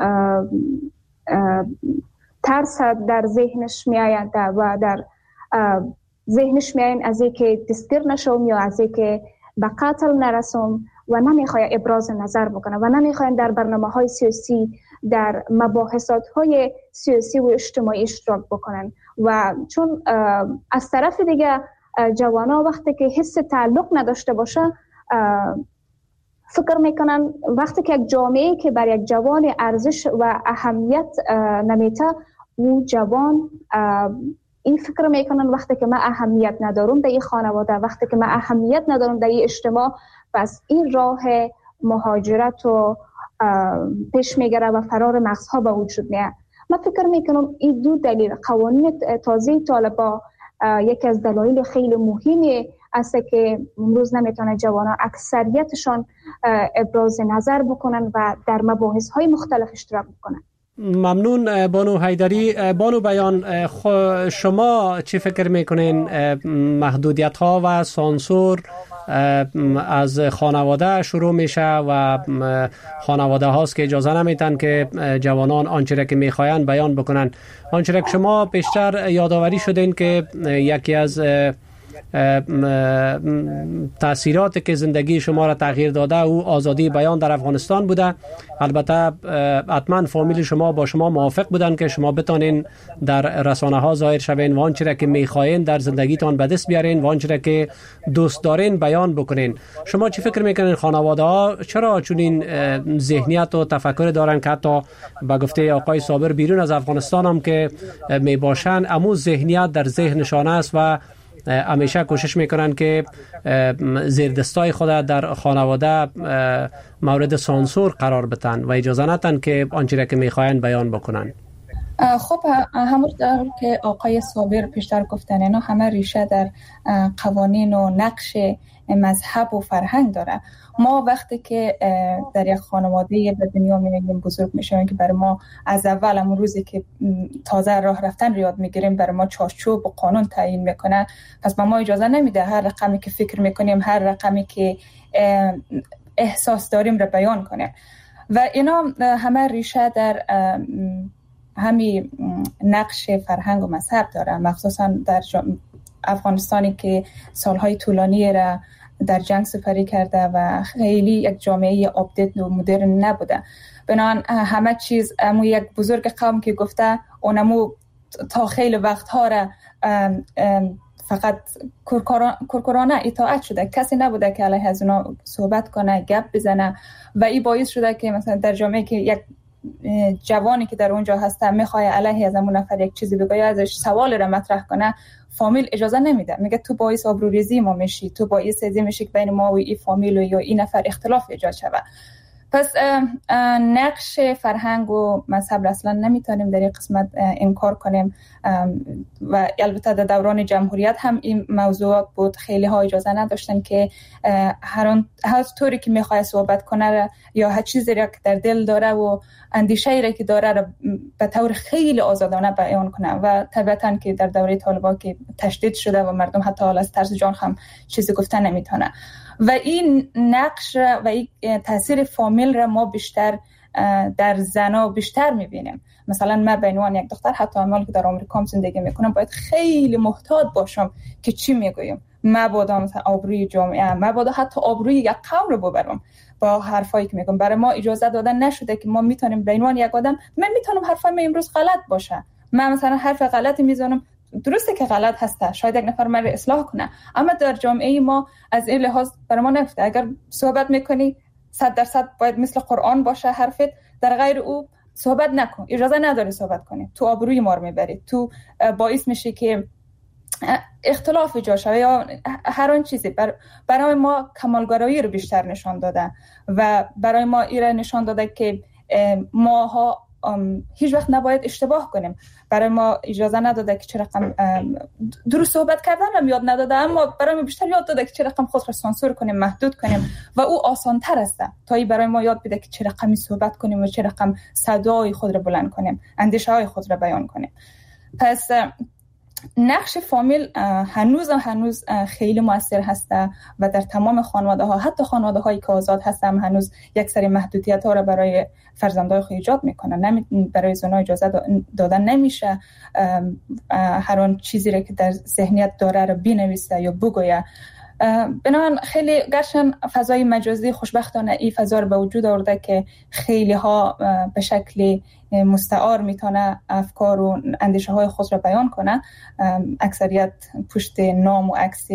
ترس در ذهنش میآید و در ذهنش میآید از اینکه دستگیر نشوم یا از اینکه به قتل نرسم و نمیخواد ابراز نظر بکنه و نمیخواد در برنامه‌های سیاسی در مباحثات‌های سیاسی و اجتماعی اشتراک بکنن. و چون از طرف دیگه جوانا وقتی که حس تعلق نداشته باشه، فکر میکنن وقتی که یک جامعه که بر یک جوان ارزش و اهمیت نمیته، اون جوان این فکر میکنن وقتی که من اهمیت ندارم در این خانواده، وقتی که من اهمیت ندارم در این اجتماع، پس این راه مهاجرت و پیش میگره و فرار مغزها به وجود میاد. من فکر میکنم این دو دلیل، قوانین تازه طالبا یکی از دلایل خیلی مهمی است که امروز نمیتونه جوانا اکثریتشان ابراز نظر بکنن و در مباحث های مختلف اشتراک بکنن. ممنون بانو حیدری. بانو بیان، شما چی فکر میکنین محدودیت ها و سانسور از خانواده شروع میشه و خانواده هاست که اجازه نمیتن که جوانان آنچه که میخواین بیان بکنن؟ آنچه که شما پیشتر یادآوری شدین که یکی از تأثیرات که زندگی شما را تغییر داده او آزادی بیان در افغانستان بوده. البته حتما فامیل شما با شما موافق بودن که شما بتانین در رسانه ها ظاهر شوین و آنچه که میخواین در زندگیتان به دست بیارین و آنچه که دوست دارین بیان بکنین. شما چی فکر میکنین خانواده ها چرا چنین ذهنیت و تفکر دارن که حتی به گفته آقای صابر بیرون از افغانستان هم که میباشن امو ذهنیت در ذهنشان است و همیشه کوشش میکنن که زیر دستای خود در خانواده مورد سانسور قرار بدن و اجازه ندن که آنچه که میخواین بیان بکنن؟ خب همونطور که آقای صابر پیشتر گفتن، اینا همه ریشه در قوانین و نقش مذهب و فرهنگ داره. ما وقتی که در یک خانواده به دنیا میاییم، بزرگ میشیم، که برای ما از اول همون روزی که تازه راه رفتن رو یاد میگیریم برای ما چارچوب و قانون تعیین میکنه، پس به ما اجازه نمیده هر رقمی که فکر میکنیم، هر رقمی که احساس داریم رو بیان کنیم. و اینا همه ریشه در همین نقش فرهنگ و مذهب داره، مخصوصا در افغانستانی که سالهای طولانی را در جنگ سپری کرده و خیلی یک جامعه آپدیت و مدرن نبوده. بنابراین همه چیز، امو یک بزرگ قوم که گفته اونمو تا خیلی وقتها را ام ام فقط کرکرانه اطاعت شده، کسی نبوده که علیه از اونا صحبت کنه، گپ بزنه. و این باعث شده که مثلا در جامعه که یک جوانی که در اونجا هسته میخواد علیه از همون نفر یک چیزی بگه، ازش سوال را مطرح کنه، فامیل اجازه نمیده، میگه تو باعث آبروریزی ما میشی، تو باعث ازی میشی که بین ما و این فامیل و یا این نفر اختلاف ایجاد شود. پس نقش فرهنگ و مذهب اصلا نمیتونیم در این قسمت انکار کنیم. و البته در دوران جمهوریت هم این موضوع بود، خیلی ها اجازه نداشتن که هر هر طوری که میخواد صحبت کنه یا هر چیزی را که در دل داره و اندیشه‌ای را که داره را به طور خیلی آزادانه بیان کنه. و طبعاً که در دوره طالبان که تشدید شده و مردم حتی از ترس جان هم چیزی گفتن نمیتونه. و این نقش و این تاثیر فامیل را ما بیشتر در زنا بیشتر میبینیم. مثلا من به عنوان یک دختر، حتی من که در آمریکا زندگی میکنم، باید خیلی محتاط باشم که چی میگویم. مبادا مثلا آبروی جامعه، مبادا حتی آبروی یک قوم رو ببرم با حرفایی که میگم. برای ما اجازه دادن نشده که ما میتونیم به عنوان یک آدم، من میتونم حرفای من امروز غلط باشه، من مثلا حرف غلطی میزنم، درسته که غلط هسته، شاید یک نفر من رو اصلاح کنه، اما در جامعه ما از این لحاظ برای ما نگفته. اگر صحبت میکنی صد درصد باید مثل قرآن باشه حرفت، در غیر او صحبت نکن، اجازه نداری صحبت کنی، تو آبروی ما رو میبری، تو باعث میشه که اختلاف ایجاد شه یا هر آن چیزی. بر برای ما کمالگرایی رو بیشتر نشان داده و برای ما ایره نشان داده که ماها هیچ وقت نباید اشتباه کنیم. برای ما اجازه نداده که چه رقم درست صحبت کردن هم یاد نداده، اما برای ما بیشتر یاد داده که چه رقم خود را سانسور کنیم، محدود کنیم و او آسان تر است تا ای برای ما یاد بده که چه رقمی صحبت کنیم و چه رقم صدای خود را بلند کنیم، اندیشه های خود را بیان کنیم. پس نقش فامیل هنوز هنوز خیلی مؤثر هسته و در تمام خانواده ها، حتی خانواده هایی که آزاد هستن، هنوز یک سری محدودیت ها را برای فرزندای خود ایجاد میکنن. نمی برای زنا اجازه دادن نمیشه هر آن چیزی را که در ذهنیت داره را بنویسه یا بگویه. بنابراین خیلی گرچه فضای مجازی خوشبختانه این فضا رو به وجود آورده که خیلی ها به شکل مستعار میتونه افکار و اندیشه های خود را بیان کنه. اکثریت پشت نام و عکس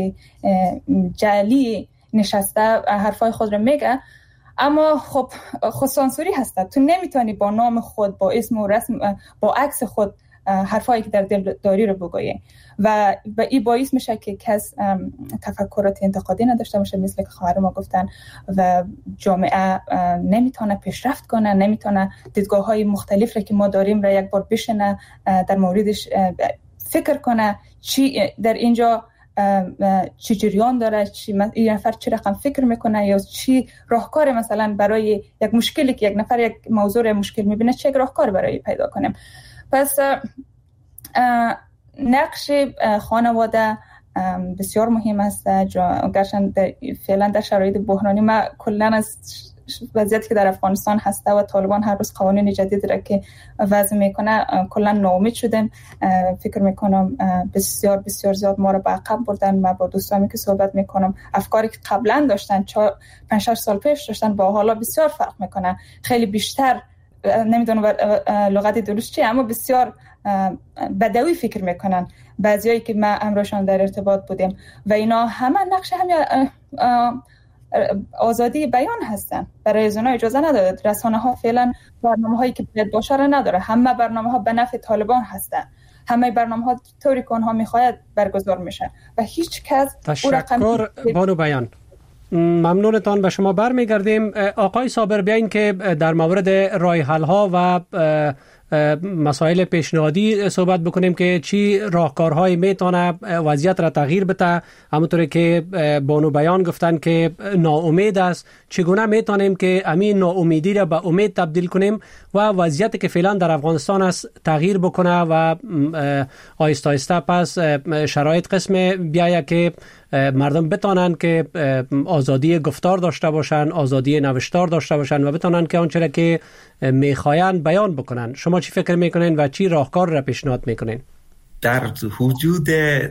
جعلی نشسته حرفای خود را میگه، اما خب خود سانسوری هسته. تو نمیتونی با نام خود، با اسم و رسم، با عکس خود حرفایی که در دل داری رو بگویی و و این باعث میشه که کس تفکرات انتقادی نداشته باشه، مثل که خواهر ما گفتن، و جامعه نمیتونه پیشرفت کنه، نمیتونه دیدگاه‌های مختلف را که ما داریم را یک بار بشنه، در موردش فکر کنه چی در اینجا چی جریان داره، چی این نفر چی رقم فکر میکنه یا چی راهکار مثلا برای یک مشکلی که یک نفر یک موضوع مشکل میبینه چه راهکار برای پیدا کنیم. پس نقش خانواده بسیار مهم است. گرچه فعلا در شرایط بحرانی ما کلا از وضعیتی که در افغانستان هسته و طالبان هر روز قوانین جدید را که وضع میکنه کلا ناامید شدیم. فکر میکنم بسیار بسیار زیاد ما را به عقب بردن. ما با دوستانی که صحبت میکنم افکاری که قبلا داشتن پنج شش سال پیش داشتن با حالا بسیار فرق میکنه. خیلی بیشتر، نمیدونم لغت درست چیه، اما بسیار بدوی فکر میکنن بعضیایی که ما امروشان در ارتباط بودیم و اینا همه نقش همین آزادی بیان هستن. برای زنا اجازه نداده. رسانه ها فعلا برنامه هایی که باید باشه را نداره. همه برنامه ها به نفع طالبان هستن. همه برنامه ها طوری که اونها میخواید برگزار میشن و هیچ کس تشکر بانو بیان. ممنونتان. به شما برمیگردیم. آقای صابر، بیاین که در مورد راه حل ها و مسائل پیشنهادی صحبت بکنیم که چی راهکارهایی میتونه وضعیت را تغییر بده. همونطوری که بانو بیان گفتن که ناامید است، چگونه میتونیم که همین ناامیدی را به امید تبدیل کنیم و وضعیتی که فعلا در افغانستان است تغییر بکنه و آهسته آهسته پس شرایط قسم بیایه که مردم بتونن که آزادی گفتار داشته باشن، آزادی نوشتار داشته باشن و بتونن که آنچه که میخواین بیان بکنن. شما چی فکر میکنین و چی راهکار را پیشنهاد میکنین؟ در وجود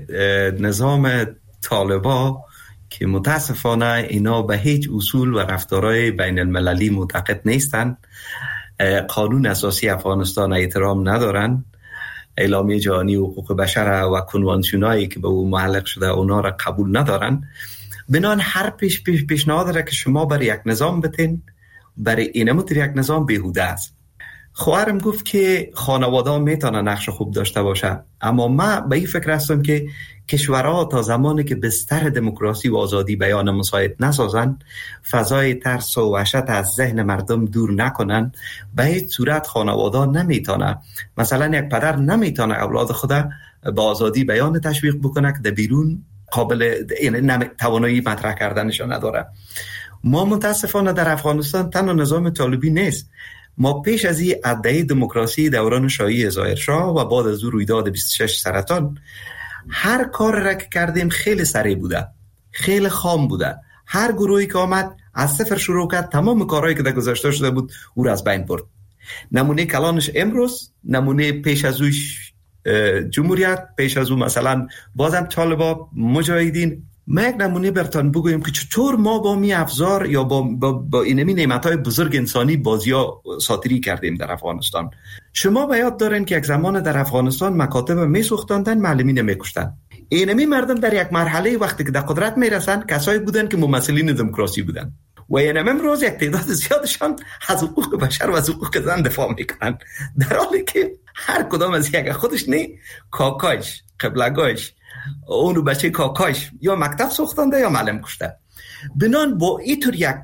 نظام طالبا که متاسفانه اینا به هیچ اصول و رفتارهای بین المللی معتقد نیستن، قانون اساسی افغانستان احترام ندارن، اعلامیه جهانی حقوق بشر و کنوانسیونایی که به او معلق شده اونا را قبول ندارن، بنان هر پیش پیش پیشنهاد را که شما برای یک نظام بتین، برای اینموتر یک نظام بیهوده است. خواهرم گفت که خانواده میتونه نقش خوب داشته باشه، اما من به این فکر هستم که کشورها تا زمانی که بستر دموکراسی و آزادی بیان مساعد نسازن، فضای ترس و وحشت از ذهن مردم دور نکنن، به هیچ صورت خانواده نمیتونه، مثلا یک پدر نمیتونه اولاد خود با آزادی بیان تشویق بکنه که در بیرون قابل یعنی توانایی مطرح کردنشان نداره. ما متاسفانه در افغانستان تنها نظام طالبی نیست، ما پیش از این ادعای دموکراسی دوران شاهی ظاهرشاه و بعد از او رویداد بیست و شش سرطان، هر کار را که کردیم خیلی سریع بوده، خیلی خام بوده. هر گروهی که آمد از صفر شروع کرد، تمام کارهایی که در گذشته شده بود او را از بین برد. نمونه کلانش امروز، نمونه پیش از اوش جمهوریت، پیش از او مثلا بازم طالبا، مجاهدین. ما یک نمونه برتان بگویم که چطور ما با می افزار یا با, با, با اینمی نعمتهای بزرگ انسانی بازیا ساتری کردیم در افغانستان. شما به یاد دارین که یک زمان در افغانستان مکاتب می سوختاندن، معلمین می کشتن. اینمی مردم در یک مرحله وقتی که در قدرت می رسن کسایی بودن که ممثلین دموکراسی بودن و اینمی امروز یک تعداد زیادشان از حقوق بشر و از حقوق زن دفاع میکنن، در حالی که هر کدام از یک خودش نه کاکاش، قبلگاش، اونو بچه کاکاش یا مکتب سوختانده یا معلم کشته. بنان با اینطور یک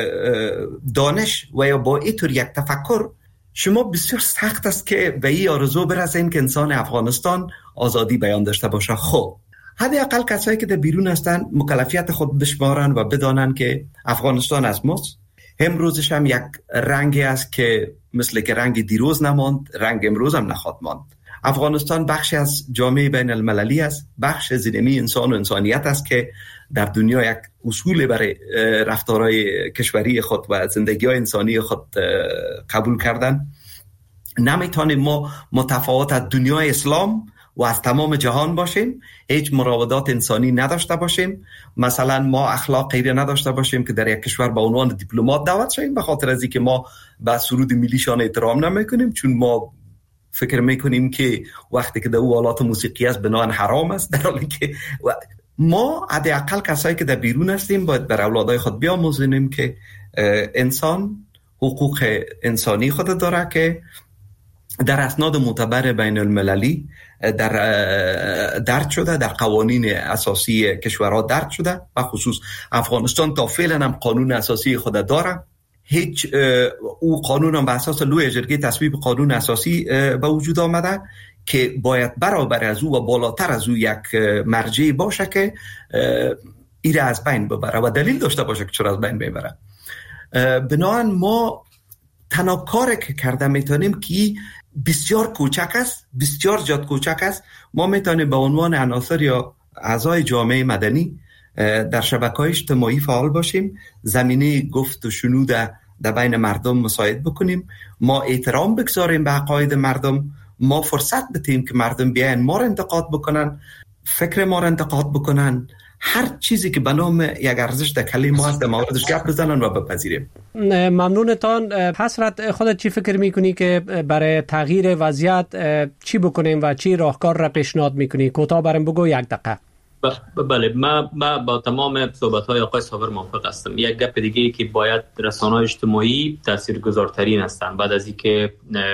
دانش و یا با اینطور یک تفکر شما بسیار سخت است که به این آرزو برسین که انسان افغانستان آزادی بیان داشته باشه. خب حداقل کسایی که در بیرون هستن مکلفیت خود بشمارن و بدانن که افغانستان از ماست. امروزش هم یک رنگی است که مثل که رنگ دیروز نماند، رنگ امروز هم نخواهد ماند. افغانستان بخشی از جامعه بین المللی است، بخش زینمی انسان و انسانیت است که در دنیا یک اصول برای رفتارهای کشوری خود و زندگی انسانی خود قبول کردن. نمیتونیم ما متفاوت از دنیای اسلام و از تمام جهان باشیم، هیچ مراودات انسانی نداشته باشیم، مثلا ما اخلاق غیره نداشته باشیم که در یک کشور به عنوان دیپلمات دعوت شویم به خاطر از اینکه ما به سرود ملیشان احترام نمیکنیم، چون ما فکر میکنیم که وقتی که در او آلات موسیقی است بناهن حرام است، در حالی که ما حداقل کسایی که در بیرون هستیم باید بر اولادای خود بیاموزونیم که انسان حقوق انسانی خود داره که در اسناد معتبر بین المللی در درد شده، در قوانین اساسی کشورها درد شده و خصوص افغانستان تا فعلا هم قانون اساسی خود داره. هیچ او قانون هم به اساس لوی جرگه تصویب قانون اساسی به وجود آمده که باید برابر از او و بالاتر از او یک مرجع باشه که ایره از بین ببره و دلیل داشته باشه که چرا از بین ببره. بنابراین ما تنها کاری که کرده میتونیم که بسیار کوچک است، بسیار جد کوچک است. ما میتونیم به عنوان عناصر یا اعضای جامعه مدنی در شبکه‌های اجتماعی فعال باشیم، زمینه گفت و شنود در بین مردم مساعد بکنیم، ما احترام بگذاریم به عقاید مردم، ما فرصت بدیم که مردم بیاین ما را انتقاد بکنن، فکر ما را انتقاد بکنن، هر چیزی که به نام یک ارزش در کله ما هست در موردش گپ بزنن و بپذیریم. ممنونتان. حسرت، خودت چی فکر میکنی که برای تغییر وضعیت چی بکنیم و چی راهکار را پیشنهاد میکنی؟ کوتاه برام بگو، یک دقیقه. بله، ما ما با تمام صحبت‌های آقای صابر موافق هستم. یک گپ دیگه ای که باید رسانه‌های اجتماعی تاثیرگذارترین هستند بعد از اینکه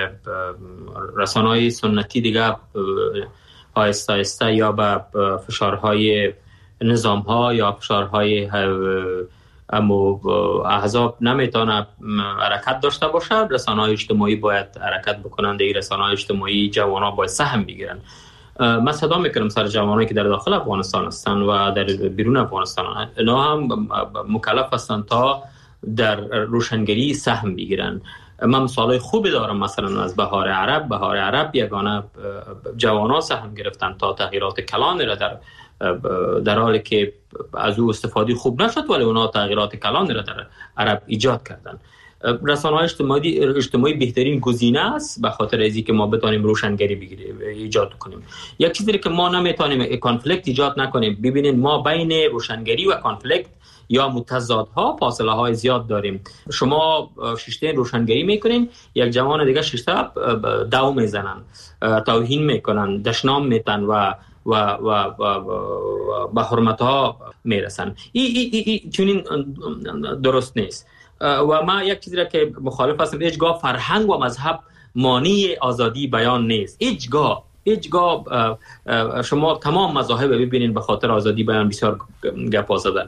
رسانه‌های سنتی دیگه آهسته آهسته یا به فشارهای نظام‌ها یا فشارهای اما احزاب نمیتونه حرکت داشته باشه، رسانه‌های اجتماعی باید حرکت بکنن. در رسانه‌های اجتماعی جوانان باید سهم بگیرن. من صدا میکنم سر جوانانی که در داخل افغانستان هستن و در بیرون افغانستان، اینا هم مکلف هستن تا در روشنگری سهم بگیرن. من مثالای خوبی دارم، مثلا از بهار عرب. بهار عرب یگانه جوانان سهم گرفتن تا تغییرات کلان را در در حالی که از او استفاده خوب نشد، ولی اونا تغییرات کلان را در عرب ایجاد کردن. رسانه‌های اجتماعی اجتماعی بهترین گزینه است به خاطر اینکه که ما بتونیم روشنگری بگیریم، ایجاد کنیم. یک چیزی که ما نمیتونیم کانفلیکت ایجاد نکنیم. ببینید ما بین روشنگری و کانفلیکت یا متضادها فاصله های زیاد داریم. شما شیشته روشنگری میکنین، یک جوان دیگه شیشته داو میزنن، توهین میکنن، دشنام میتن و و و و به حرمت ها میرسن. این ای ای ای چنین درست نیست. و ما یک چیزی را که مخالف هستم، هیچگاه فرهنگ و مذهب مانع آزادی بیان نیست. هیچگاه هیچگاه شما تمام مذاهب ببینید به خاطر آزادی بیان بسیار گپ زدن.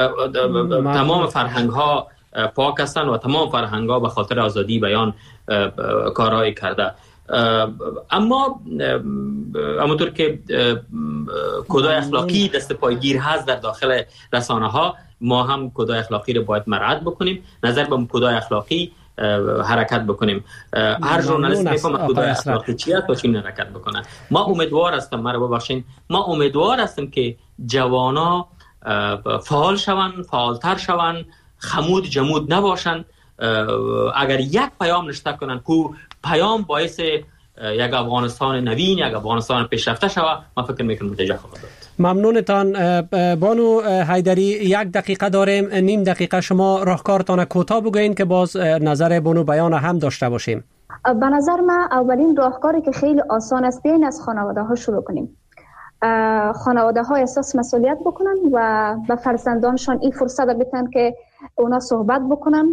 تمام فرهنگ ها پاک هستند و تمام فرهنگ ها به خاطر آزادی بیان کارهای کرده. اما همونطور که کدای اخلاقی دست پایگیر هست در داخل رسانه ها، ما هم کدای اخلاقی رو باید مراعات بکنیم، نظر به کدای اخلاقی حرکت بکنیم. هر ژورنالیست میفهمه کدای اخلاقی چیه تا چی حرکت بکنه. ما امیدوار هستم، مرا ببخشید، ما امیدوار هستم که جوانا فعال شوند، فعالتر شوند، خمود جمود نباشند. اگر یک پیام نشته کنن که پیام باعث یک افغانستان نوین، یک افغانستان پیشرفته شود، من فکر میکنم نتیجه خواهد داد. ممنونتان. بانو حیدری، یک دقیقه داریم، نیم دقیقه شما راهکارتان کوتاه بگوین که باز نظر بانو بیان هم داشته باشیم. به نظر من اولین راهکاری که خیلی آسان است، بین از خانواده ها شروع کنیم. خانواده ها احساس مسئولیت بکنن و به فرزندانشان این فرصت بدن که اونا صحبت بکنن.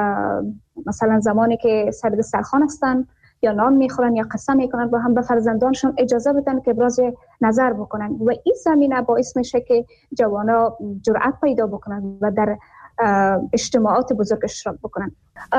مثلا زمانی که سر دسترخوان هستن یا نان میخورن یا قصه میکنن، با هم به فرزندانشون اجازه بدن که ابراز نظر بکنن و این زمینه باعث میشه که جوانا جرأت پیدا بکنن و در اجتماعات بزرگ اشتراک بکنن.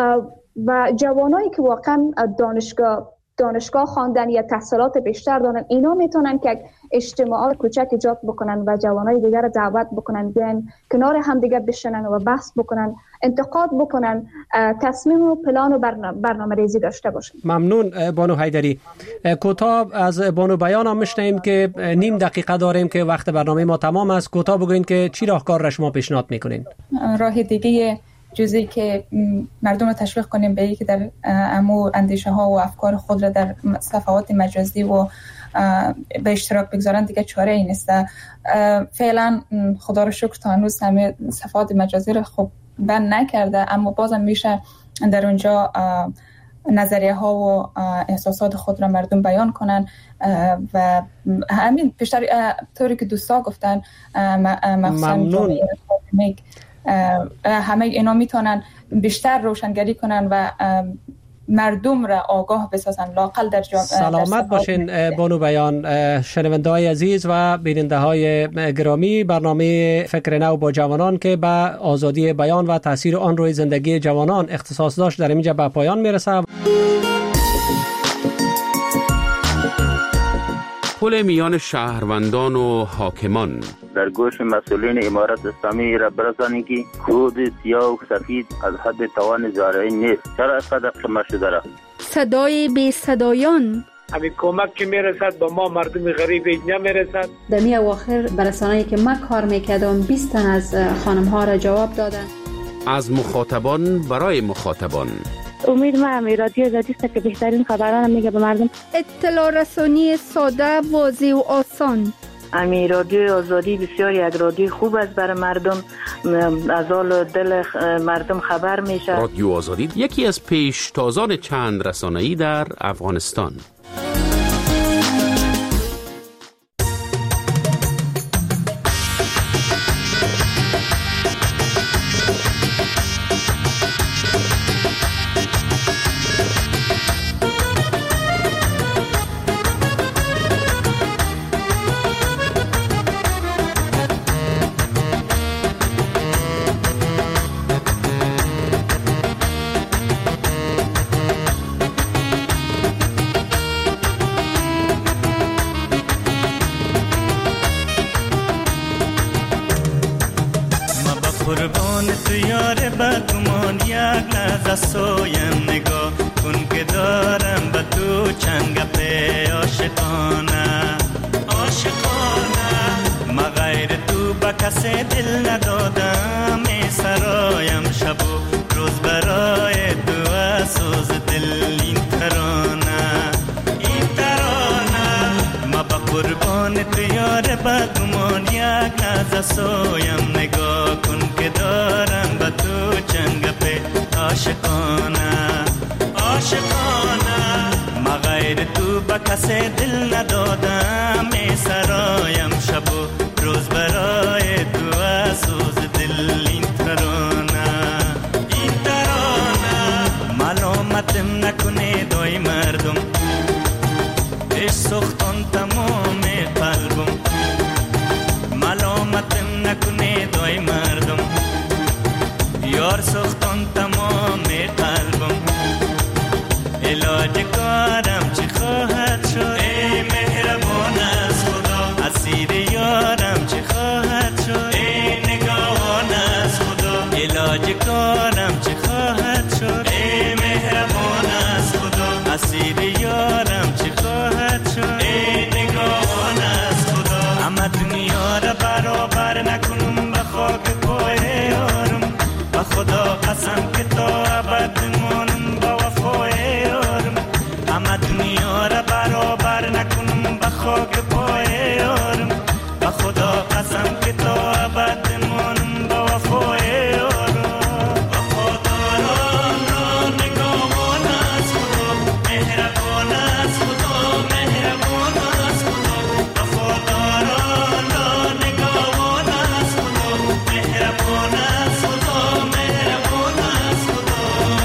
و جوانایی که واقعا دانشگاه دانشگاه خواندن یا تحصیلات بیشتر دارن، اینا میتونن که اجتماعات کوچک ایجاد بکنن و جوانای دیگر رو دعوت بکنن بیان کنار هم دیگه بشینن و بحث بکنن، انتقاد بکنن، تصمیم و پلان و برنامه ریزی داشته باشن. ممنون بانو حیدری. کوتاه از بانو بیان هم میشنیم که نیم دقیقه داریم که وقت برنامه ما تمام است. کوتاه بگوین که چی راهکار را شما پیشنهاد میکنین؟ راه دیگه جزئی که مردم رو تشویق کنیم به اینکه در امو اندیشه ها و افکار خود را در صفحات مجازی و به اشتراک بگذارن دیگه چاره ای نیست. فعلا خدا رو شکر تا هنوز همه صفحات مجازی رو خب بند نکرده، اما بازم میشه در اونجا نظریه ها و احساسات خود را مردم بیان کنن و همین بیشتر طوری که دوستا گفتن مخصوصا جامعه همه اینا میتونن بیشتر روشنگری کنن و مردم را آگاه بسازن، لااقل در جامعه. سلامت باشین بانو بیان. شنونده های عزیز و بیننده های گرامی، برنامه فکر نو با جوانان که به آزادی بیان و تاثیر آن روی زندگی جوانان اختصاص داشت در اینجا به پایان میرسه. پل میان شهروندان و حاکمان در گوش مسئولین امارت اسلامی را برسانید که کود سیاه و سفید از حد توان زارعی نیست. چرا اینقدر شما شده را؟ صدای بی صدایان، همین کمک که میرسد با ما مردم غریب نمیرسد. در می اواخر برسانه‌ای که من کار میکردم بیست تن از خانم ها را جواب دادن. از مخاطبان برای مخاطبان. امید ما امی رادیو آزادی است که بهترین خبران میگه به مردم. اطلاع رسانی ساده، واضح و آسان. امی رادیو آزادی بسیار یک رادیو خوب است برای مردم، از حال دل مردم خبر میشه. رادیو آزادی یکی از پیشتازان چند رسانه‌ای در افغانستان. قربان تو یار بدگمان، یک لحظه سویم نگاه کن که دارم به تو چند گپ عاشقانه عاشقانه. ما غیر تو به کسی دل ندادم، ای سرایم شب و روز برای تو اساس دل این ترانه این ترانه. ما به قربان تو یار بدگمان، یک لحظه سویم نگاه کن که دارم به تو چند گپ عاشقانه عاشقانه. ما غیر تو به کسی دل ندادم، ای سرایم شب و روز برای تو اساس دل این ترانه این ترانه. ملامتم نکنه دای مردم، عشق سختان تمام قلبم. ملامتم نکنه دای مردم، یار سختان تمام قلبم. علاج کارم چی خواهد شد، ای مهربان از خدا. اسیر یارم چی خواهد شد، ای نگاهان از خدا. علاج کارم چی خواهد شد، ای مهربان از خدا. اسیر یارم چی خواهد شد، ای نگاهان از خدا. اما دنیا را برابر نکنم به خاک پای یارم، به خدا قسم که تا ابد مانم با وفای یارم. اما دنیا را برابر نکنم به خاک پای یارم، به خدا قسم که تا ابد مانم با وفای یارم. وفاداران را نگاهان از خدا، مهربان از خدا مهربان از خدا. وفاداران را نگاهان از خدا، مهربان از خدا مهربان از خدا.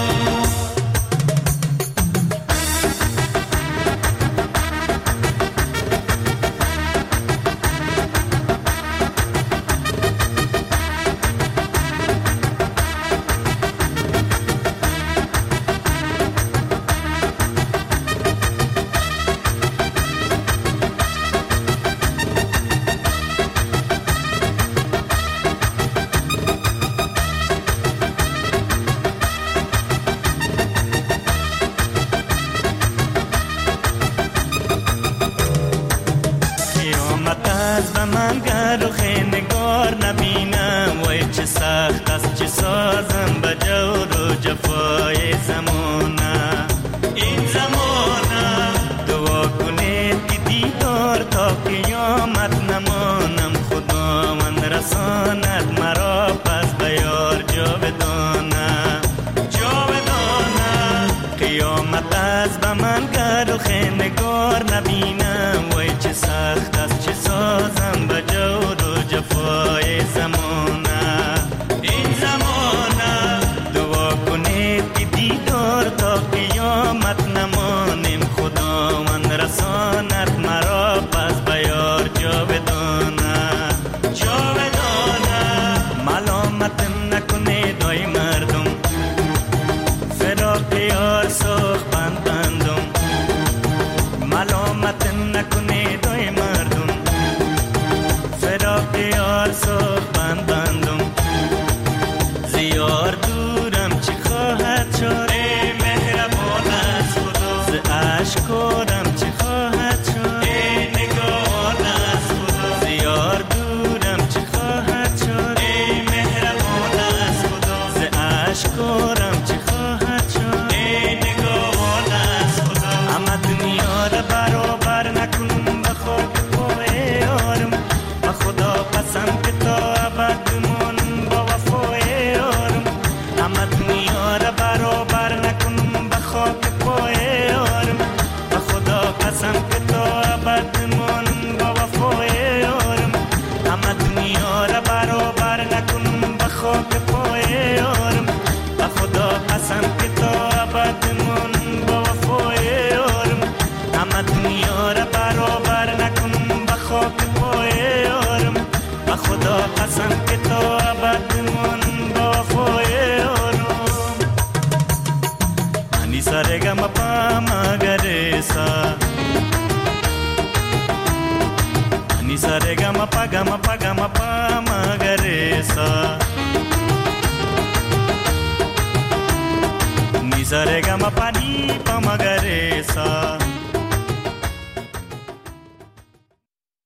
قیامت از به من گر و خیمگار نبینم، وای چه سخت است چه سازم به جور و جفای زمانه این زمانه. دعا کنید که دیدار تا قیامت نمانم، خدا من رساند مرا پس به یار جاودانه جاودانه. قیامت از به من گر و خیمگار نبینم، وای چه سخت است چه سازم به جور و جفای زمانه این زمانه. دعا کنید که دیدار تا قیامت نمانیم، خدا من رساند مرا پس به یار جاودانه جاودانه. ملامتم نکنه دای مردم، فراق یار سخت بندم. ملامتم نکنه دای مردم، فراق یار سخت بندم. زیار دورم چی خواهد شد، ای مهربان از خدا. ز اشکارم چی خواهد شد، ای نگاهان از خدا. زیار دورم چی خواهد شد، ای مهربان از خدا. ز اشکارم چی خواهد شد، ای نگاهان از خدا. اما دنیا را برابر نکنم به خاک پای یارم، به خدا قسم که تا ابد بمانم با وفای یارم. اما دنیا را برابر نکنم به خاک پای یارم، به خدا قسم که تا ابد بمانم با وفای یارم. اما دنیا را برابر نکنم به خاک پای یارم، به خدا قسم که تا ابد بمانم با وفای یارم. اما دنیا را برابر نکنم به خاک پای یارم، به خدا قسم که تا ابد بمانم با وفای یارم. انی سرگم پا مگرسا، انی سرگم پا گم پا گم پا مگرسا. Sarega ma pani pa magare sa